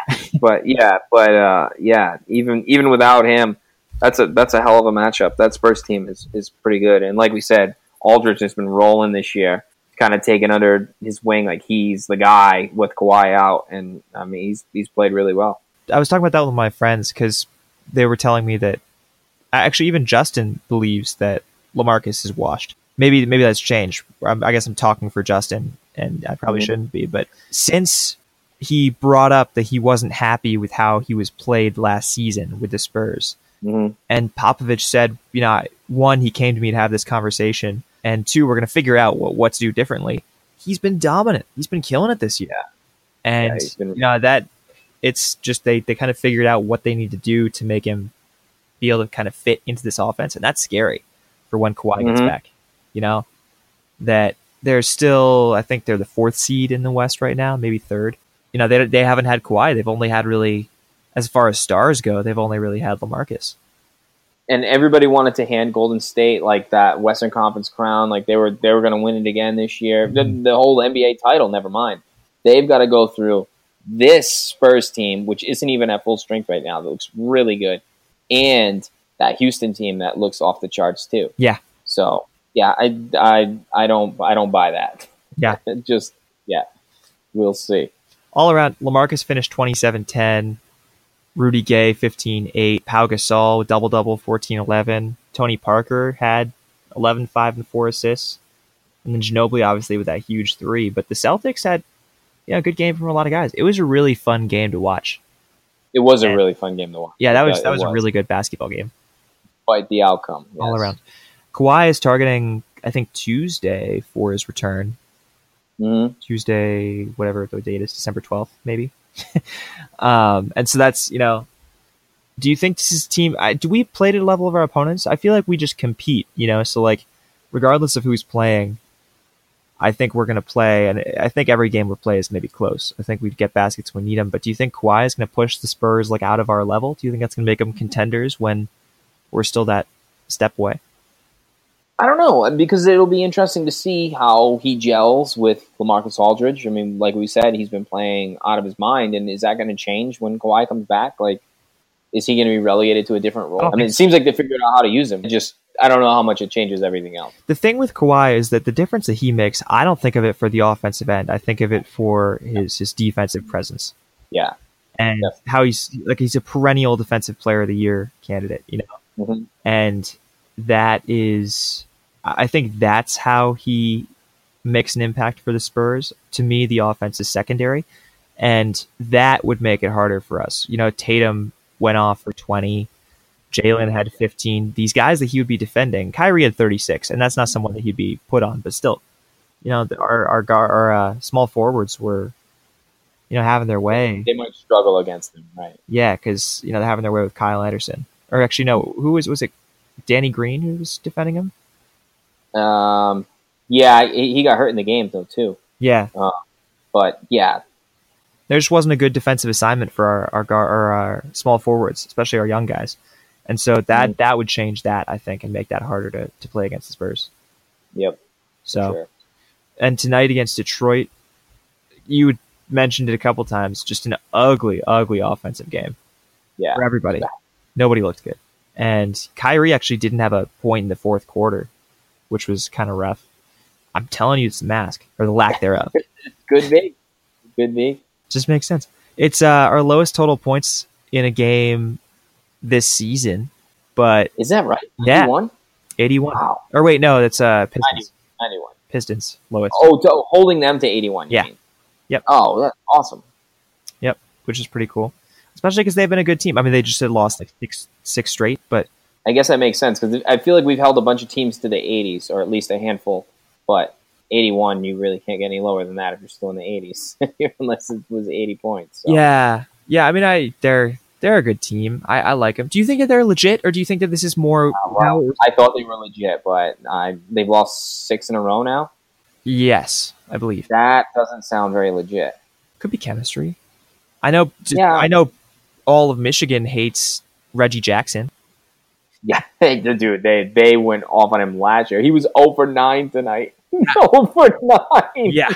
even without him, that's a hell of a matchup. That Spurs team is pretty good, and like we said, Aldridge has been rolling this year, kind of taken under his wing, like he's the guy with Kawhi out, and I mean he's played really well.
I was talking about that with my friends because they were telling me that actually even Justin believes that LaMarcus is washed. Maybe that's changed. I guess I'm talking for Justin, and I probably shouldn't be. But since he brought up that he wasn't happy with how he was played last season with the Spurs, and Popovich said, one, he came to me to have this conversation, and two, we're going to figure out what to do differently. He's been dominant. He's been killing it this year. And that it's just they kind of figured out what they need to do to make him be able to kind of fit into this offense, and that's scary for when Kawhi gets back. That they're still, I think they're the 4th seed in the West right now, maybe 3rd. They haven't had Kawhi. They've only had really, as far as stars go, they've only really had LaMarcus.
And everybody wanted to hand Golden State like that Western Conference crown, like they were going to win it again this year. The whole NBA title, never mind. They've got to go through this Spurs team, which isn't even at full strength right now. That looks really good, and that Houston team that looks off the charts too.
Yeah.
So yeah, I don't buy that.
Yeah.
We'll see.
All around, LaMarcus finished 27-10. Rudy Gay, 15-8. Pau Gasol, double-double, 14-11. Tony Parker had 11, 5, and 4 assists. And then Ginobili, obviously, with that huge 3. But the Celtics had a good game from a lot of guys. It was a really fun game to watch.
It was a really fun game to watch.
Yeah, that was a really good basketball game.
Quite the outcome. Yes.
All around. Kawhi is targeting, I think, Tuesday for his return.
Mm-hmm.
Tuesday, whatever the date is, December 12th, maybe. And so that's, do you think this is team? Do we play to the level of our opponents? I feel like we just compete, so like regardless of who's playing, I think we're going to play, and I think every game we play is going to be close. I think we'd get baskets when we need them, but do you think Kawhi is going to push the Spurs like out of our level? Do you think that's going to make them contenders when we're still that step away?
I don't know, because it'll be interesting to see how he gels with LaMarcus Aldridge. I mean, like we said, he's been playing out of his mind, and is that going to change when Kawhi comes back? Like, is he going to be relegated to a different role? I mean, it seems like they figured out how to use him. I don't know how much it changes everything else.
The thing with Kawhi is that the difference that he makes, I don't think of it for the offensive end. I think of it for his defensive presence.
Yeah.
And how he's a perennial defensive player of the year candidate,
Mm-hmm.
And that is, I think that's how he makes an impact for the Spurs. To me, the offense is secondary, and that would make it harder for us. Tatum went off for 20. Jalen had 15. These guys that he would be defending, Kyrie had 36, and that's not someone that he'd be put on. But still, our small forwards were, having their way.
They might struggle against them, right?
Yeah, because they're having their way with Kyle Anderson, or actually no, who was it? Danny Green who was defending him.
Yeah, he got hurt in the game though too.
Yeah,
but yeah.
There just wasn't a good defensive assignment for our small forwards, especially our young guys. And so that would change that, I think, and make that harder to play against the Spurs.
Yep.
So,
sure.
And tonight against Detroit, you mentioned it a couple times, just an ugly, ugly offensive game.
Yeah.
For everybody. Nobody looked good. And Kyrie actually didn't have a point in the fourth quarter, which was kind of rough. I'm telling you, it's the mask, or the lack thereof.
Could be.
Just makes sense. It's our lowest total points in a game this season, but
is that right?
Yeah,
81.
Wow. Or wait, no, that's Pistons.
91.
Pistons lowest.
Oh, holding them to 81.
Yeah.
Mean.
Yep.
Oh, that's awesome.
Yep, which is pretty cool, especially because they've been a good team. I mean, they just had lost like six straight, but
I guess that makes sense because I feel like we've held a bunch of teams to the 80s, or at least a handful, but 81, you really can't get any lower than that if you're still in the 80s, unless it was 80 points. So.
Yeah. I mean, they're a good team. I like them. Do you think that they're legit, or do you think that this is more?
I thought they were legit, but they've lost 6 in a row now.
Yes, I believe
that doesn't sound very legit.
Could be chemistry. I know. Yeah. I know. All of Michigan hates Reggie Jackson.
Yeah, dude, they went off on him last year. He was 0 for 9 tonight. 0 for 9.
Yeah.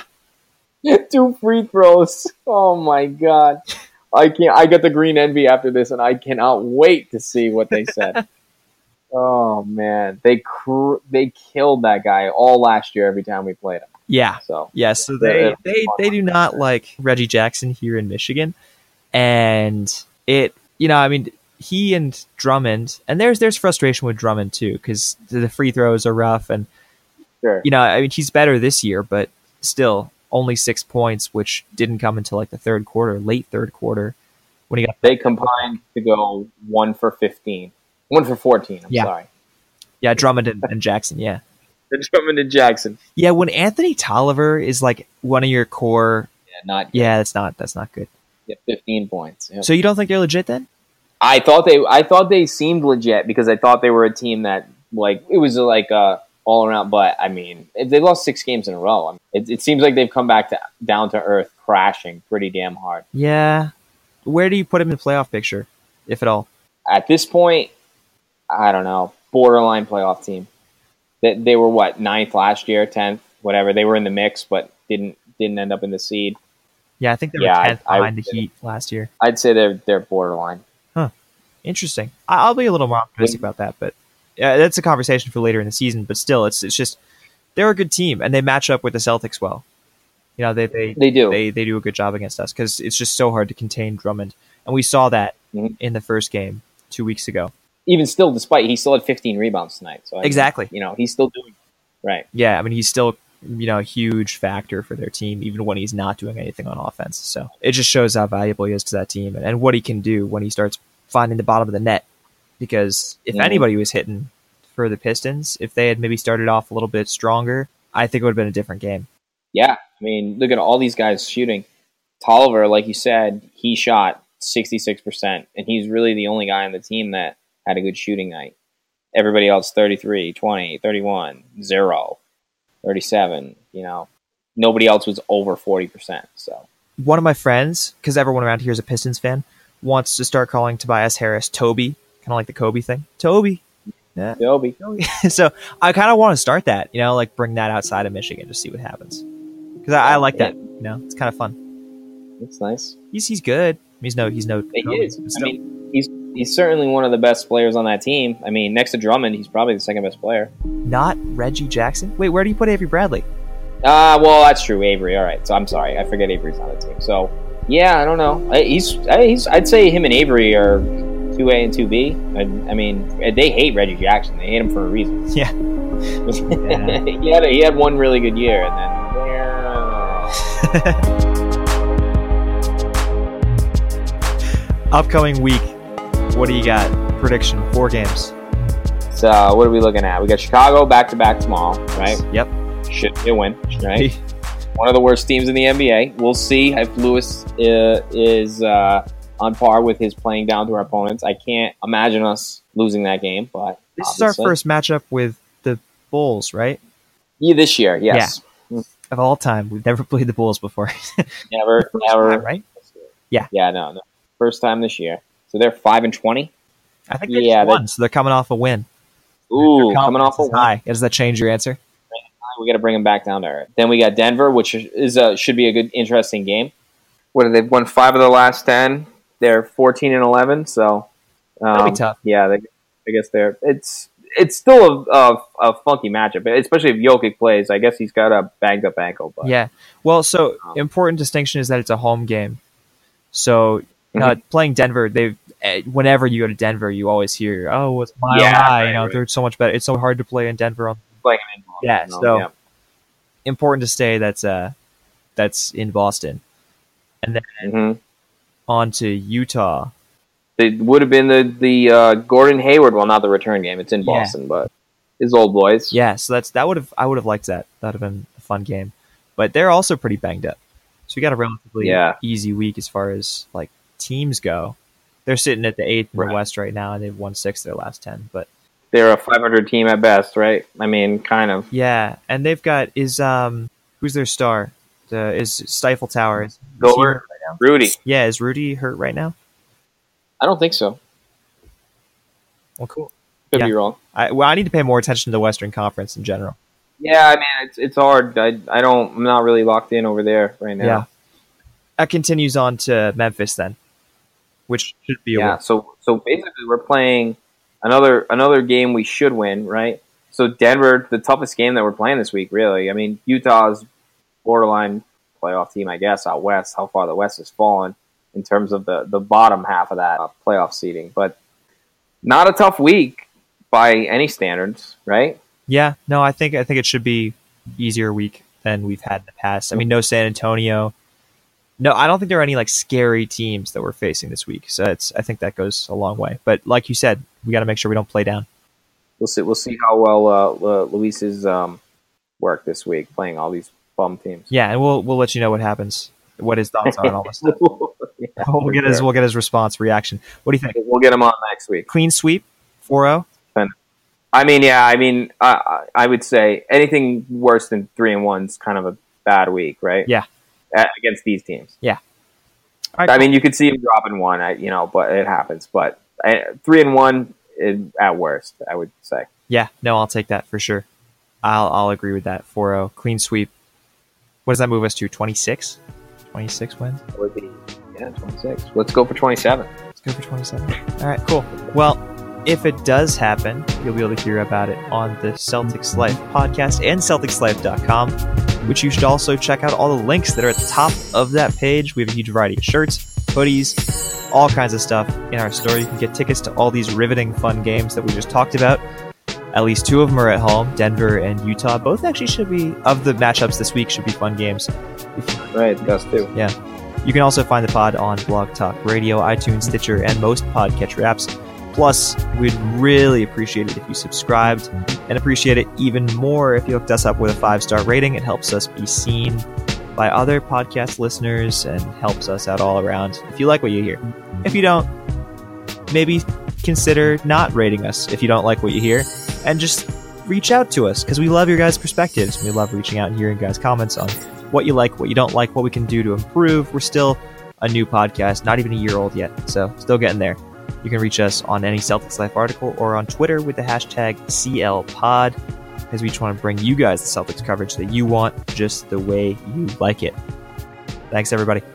2 free throws. Oh my god. I got the green envy after this, and I cannot wait to see what they said. Oh man, they killed that guy all last year every time we played him.
Yeah.
So
they do not like Reggie Jackson here in Michigan, and it I mean he and Drummond, and there's frustration with Drummond too because the free throws are rough, and
sure.
I mean he's better this year, but still. Only 6 points, which didn't come until like the late third quarter, when he got.
They combined to go 1 for 15, 1 for 14. I'm sorry.
Yeah, Drummond and Jackson. Yeah,
Drummond and Jackson.
Yeah, when Anthony Tolliver is like one of your core.
Yeah,
that's not good.
Yeah, 15 points. Yep.
So you don't think they're legit then?
I thought they seemed legit because I thought they were a team that it was like all around, but I mean, they lost 6 games in a row. I mean, it seems like they've come back down to earth, crashing pretty damn hard.
Yeah. Where do you put them in the playoff picture, if at all?
At this point, I don't know. Borderline playoff team. They were 9th last year, 10th, whatever. They were in the mix, but didn't end up in the seed.
Yeah, I think they were 10th behind the Heat last year.
I'd say they're borderline.
Huh. Interesting. I'll be a little more optimistic about that, but. That's a conversation for later in the season, but still, it's just they're a good team and they match up with the Celtics well. They do. They do a good job against us because it's just so hard to contain Drummond, and we saw that in the first game 2 weeks ago.
even still, despite he still had 15 rebounds tonight. So
Exactly.
He's still doing it. Right.
Yeah, I mean, he's still a huge factor for their team, even when he's not doing anything on offense. So it just shows how valuable he is to that team and what he can do when he starts finding the bottom of the net. Because if anybody was hitting for the Pistons, if they had maybe started off a little bit stronger, I think it would have been a different game.
Yeah, I mean, look at all these guys shooting. Tolliver, like you said, he shot 66%, and he's really the only guy on the team that had a good shooting night. Everybody else, 33, 20, 31, 0, 37, Nobody else was over 40%. So
one of my friends, because everyone around here is a Pistons fan, wants to start calling Tobias Harris Toby, kind of like the Kobe thing. Toby. Yeah.
Toby.
So I kind of want to start that, like bring that outside of Michigan, just see what happens. Because I like that, it's kind of fun.
It's nice.
He's good. He's no.
He is. I mean, he's certainly one of the best players on that team. I mean, next to Drummond, he's probably the second best player.
Not Reggie Jackson. Wait, where do you put Avery Bradley?
Well, that's true, Avery. All right, so I'm sorry, I forget Avery's on the team. So yeah, I don't know. I'd say him and Avery are 2A and 2B. I mean, they hate Reggie Jackson. They hate him for a reason.
Yeah.
He had one really good year, and then.
Upcoming week, what do you got? Prediction, 4 games.
So, what are we looking at? We got Chicago back-to-back tomorrow, right?
Yep.
Should be a win, right? One of the worst teams in the NBA. We'll see if Lewis is on par with his playing down to our opponents. I can't imagine us losing that game, but
this is our first matchup with the Bulls, right?
Yeah, this year, yes.
Yeah. Of all time, we've never played the Bulls before.
never,
time, right? Yeah.
Yeah, no. First time this year. So they're 5-20.
I think they just won, so they're coming off a win.
Ooh, coming off a win.
High. Does that change your answer?
We got to bring them back down to earth. Then we got Denver, which should be a good, interesting game. They've won 5 of the last 10. They're 14-11, so
that'll be tough.
Yeah, I guess it's still a funky matchup, especially if Jokic plays. I guess he's got a banged up ankle. But,
yeah. Well, so important distinction is that it's a home game. So playing Denver, whenever you go to Denver, you always hear, "Oh, it's Mile High." Right. They're so much better. It's so hard to play in Denver. Important to say that's in Boston, and then on to Utah.
It would have been the Gordon Hayward, well, not the return game. It's in Boston, but his old boys.
Yeah, so I would have liked that. That would have been a fun game, but they're also pretty banged up. So we got a relatively easy week as far as like teams go. They're sitting at the 8th in the West right now, and they've won 6 of their last 10. But
they're a 500 team at best, right? I mean, kind of.
Yeah, and they've got who's their star? Is Stifle Tower?
Gobert, Rudy.
Yeah, is Rudy hurt right now?
I don't think so.
Well, cool.
Could be wrong.
I need to pay more attention to the Western Conference in general.
Yeah, I mean, it's hard. I'm not really locked in over there right now.
Yeah. That continues on to Memphis then, which should be a win.
So basically we're playing another game we should win, right? So Denver, the toughest game that we're playing this week, really. I mean, Utah's borderline playoff team, I guess, out west, how far the West has fallen in terms of the bottom half of that playoff seeding. But not a tough week by any standards, right?
Yeah, no, I think it should be easier week than we've had in the past. I mean, no San Antonio. No, I don't think there are any like scary teams that we're facing this week. So I think that goes a long way. But like you said, we got to make sure we don't play down.
We'll see how well Luis's work this week playing all these bum teams.
Yeah, and we'll let you know what happens, what his thoughts are on all this stuff. We'll get his response reaction. What do you think?
We'll get him on next week.
Clean sweep, 4-0.
I would say anything worse than 3-1 is kind of a bad week, right?
Yeah.
Against these teams.
Yeah.
All right, I mean, you could see him dropping 1, but it happens. But 3-1 is at worst, I would say.
Yeah, no, I'll take that for sure. I'll agree with that. 4-0, clean sweep. What does that move us to? 26? 26 wins?
That would be, 26. Let's go for 27.
Let's go for 27. All right, cool. Well, if it does happen, you'll be able to hear about it on the Celtics Life podcast and CelticsLife.com, which you should also check out all the links that are at the top of that page. We have a huge variety of shirts, hoodies, all kinds of stuff in our store. You can get tickets to all these riveting, fun games that we just talked about. At least 2 of them are at home, Denver and Utah. Both actually should be, of the matchups this week, should be fun games.
Right, us too.
Yeah. You can also find the pod on Blog Talk Radio, iTunes, Stitcher, and most podcatcher apps. Plus, we'd really appreciate it if you subscribed, and appreciate it even more if you hooked us up with a 5-star rating. It helps us be seen by other podcast listeners and helps us out all around if you like what you hear. If you don't, maybe consider not rating us if you don't like what you hear, and just reach out to us, because we love your guys' perspectives. We love reaching out and hearing guys' comments on what you like, what you don't like, what we can do to improve. We're still a new podcast, not even a year old yet, so still getting there. You can reach us on any Celtics Life article or on Twitter with the hashtag CLPod, as we each want to bring you guys the Celtics coverage that you want, just the way you like it. Thanks, everybody.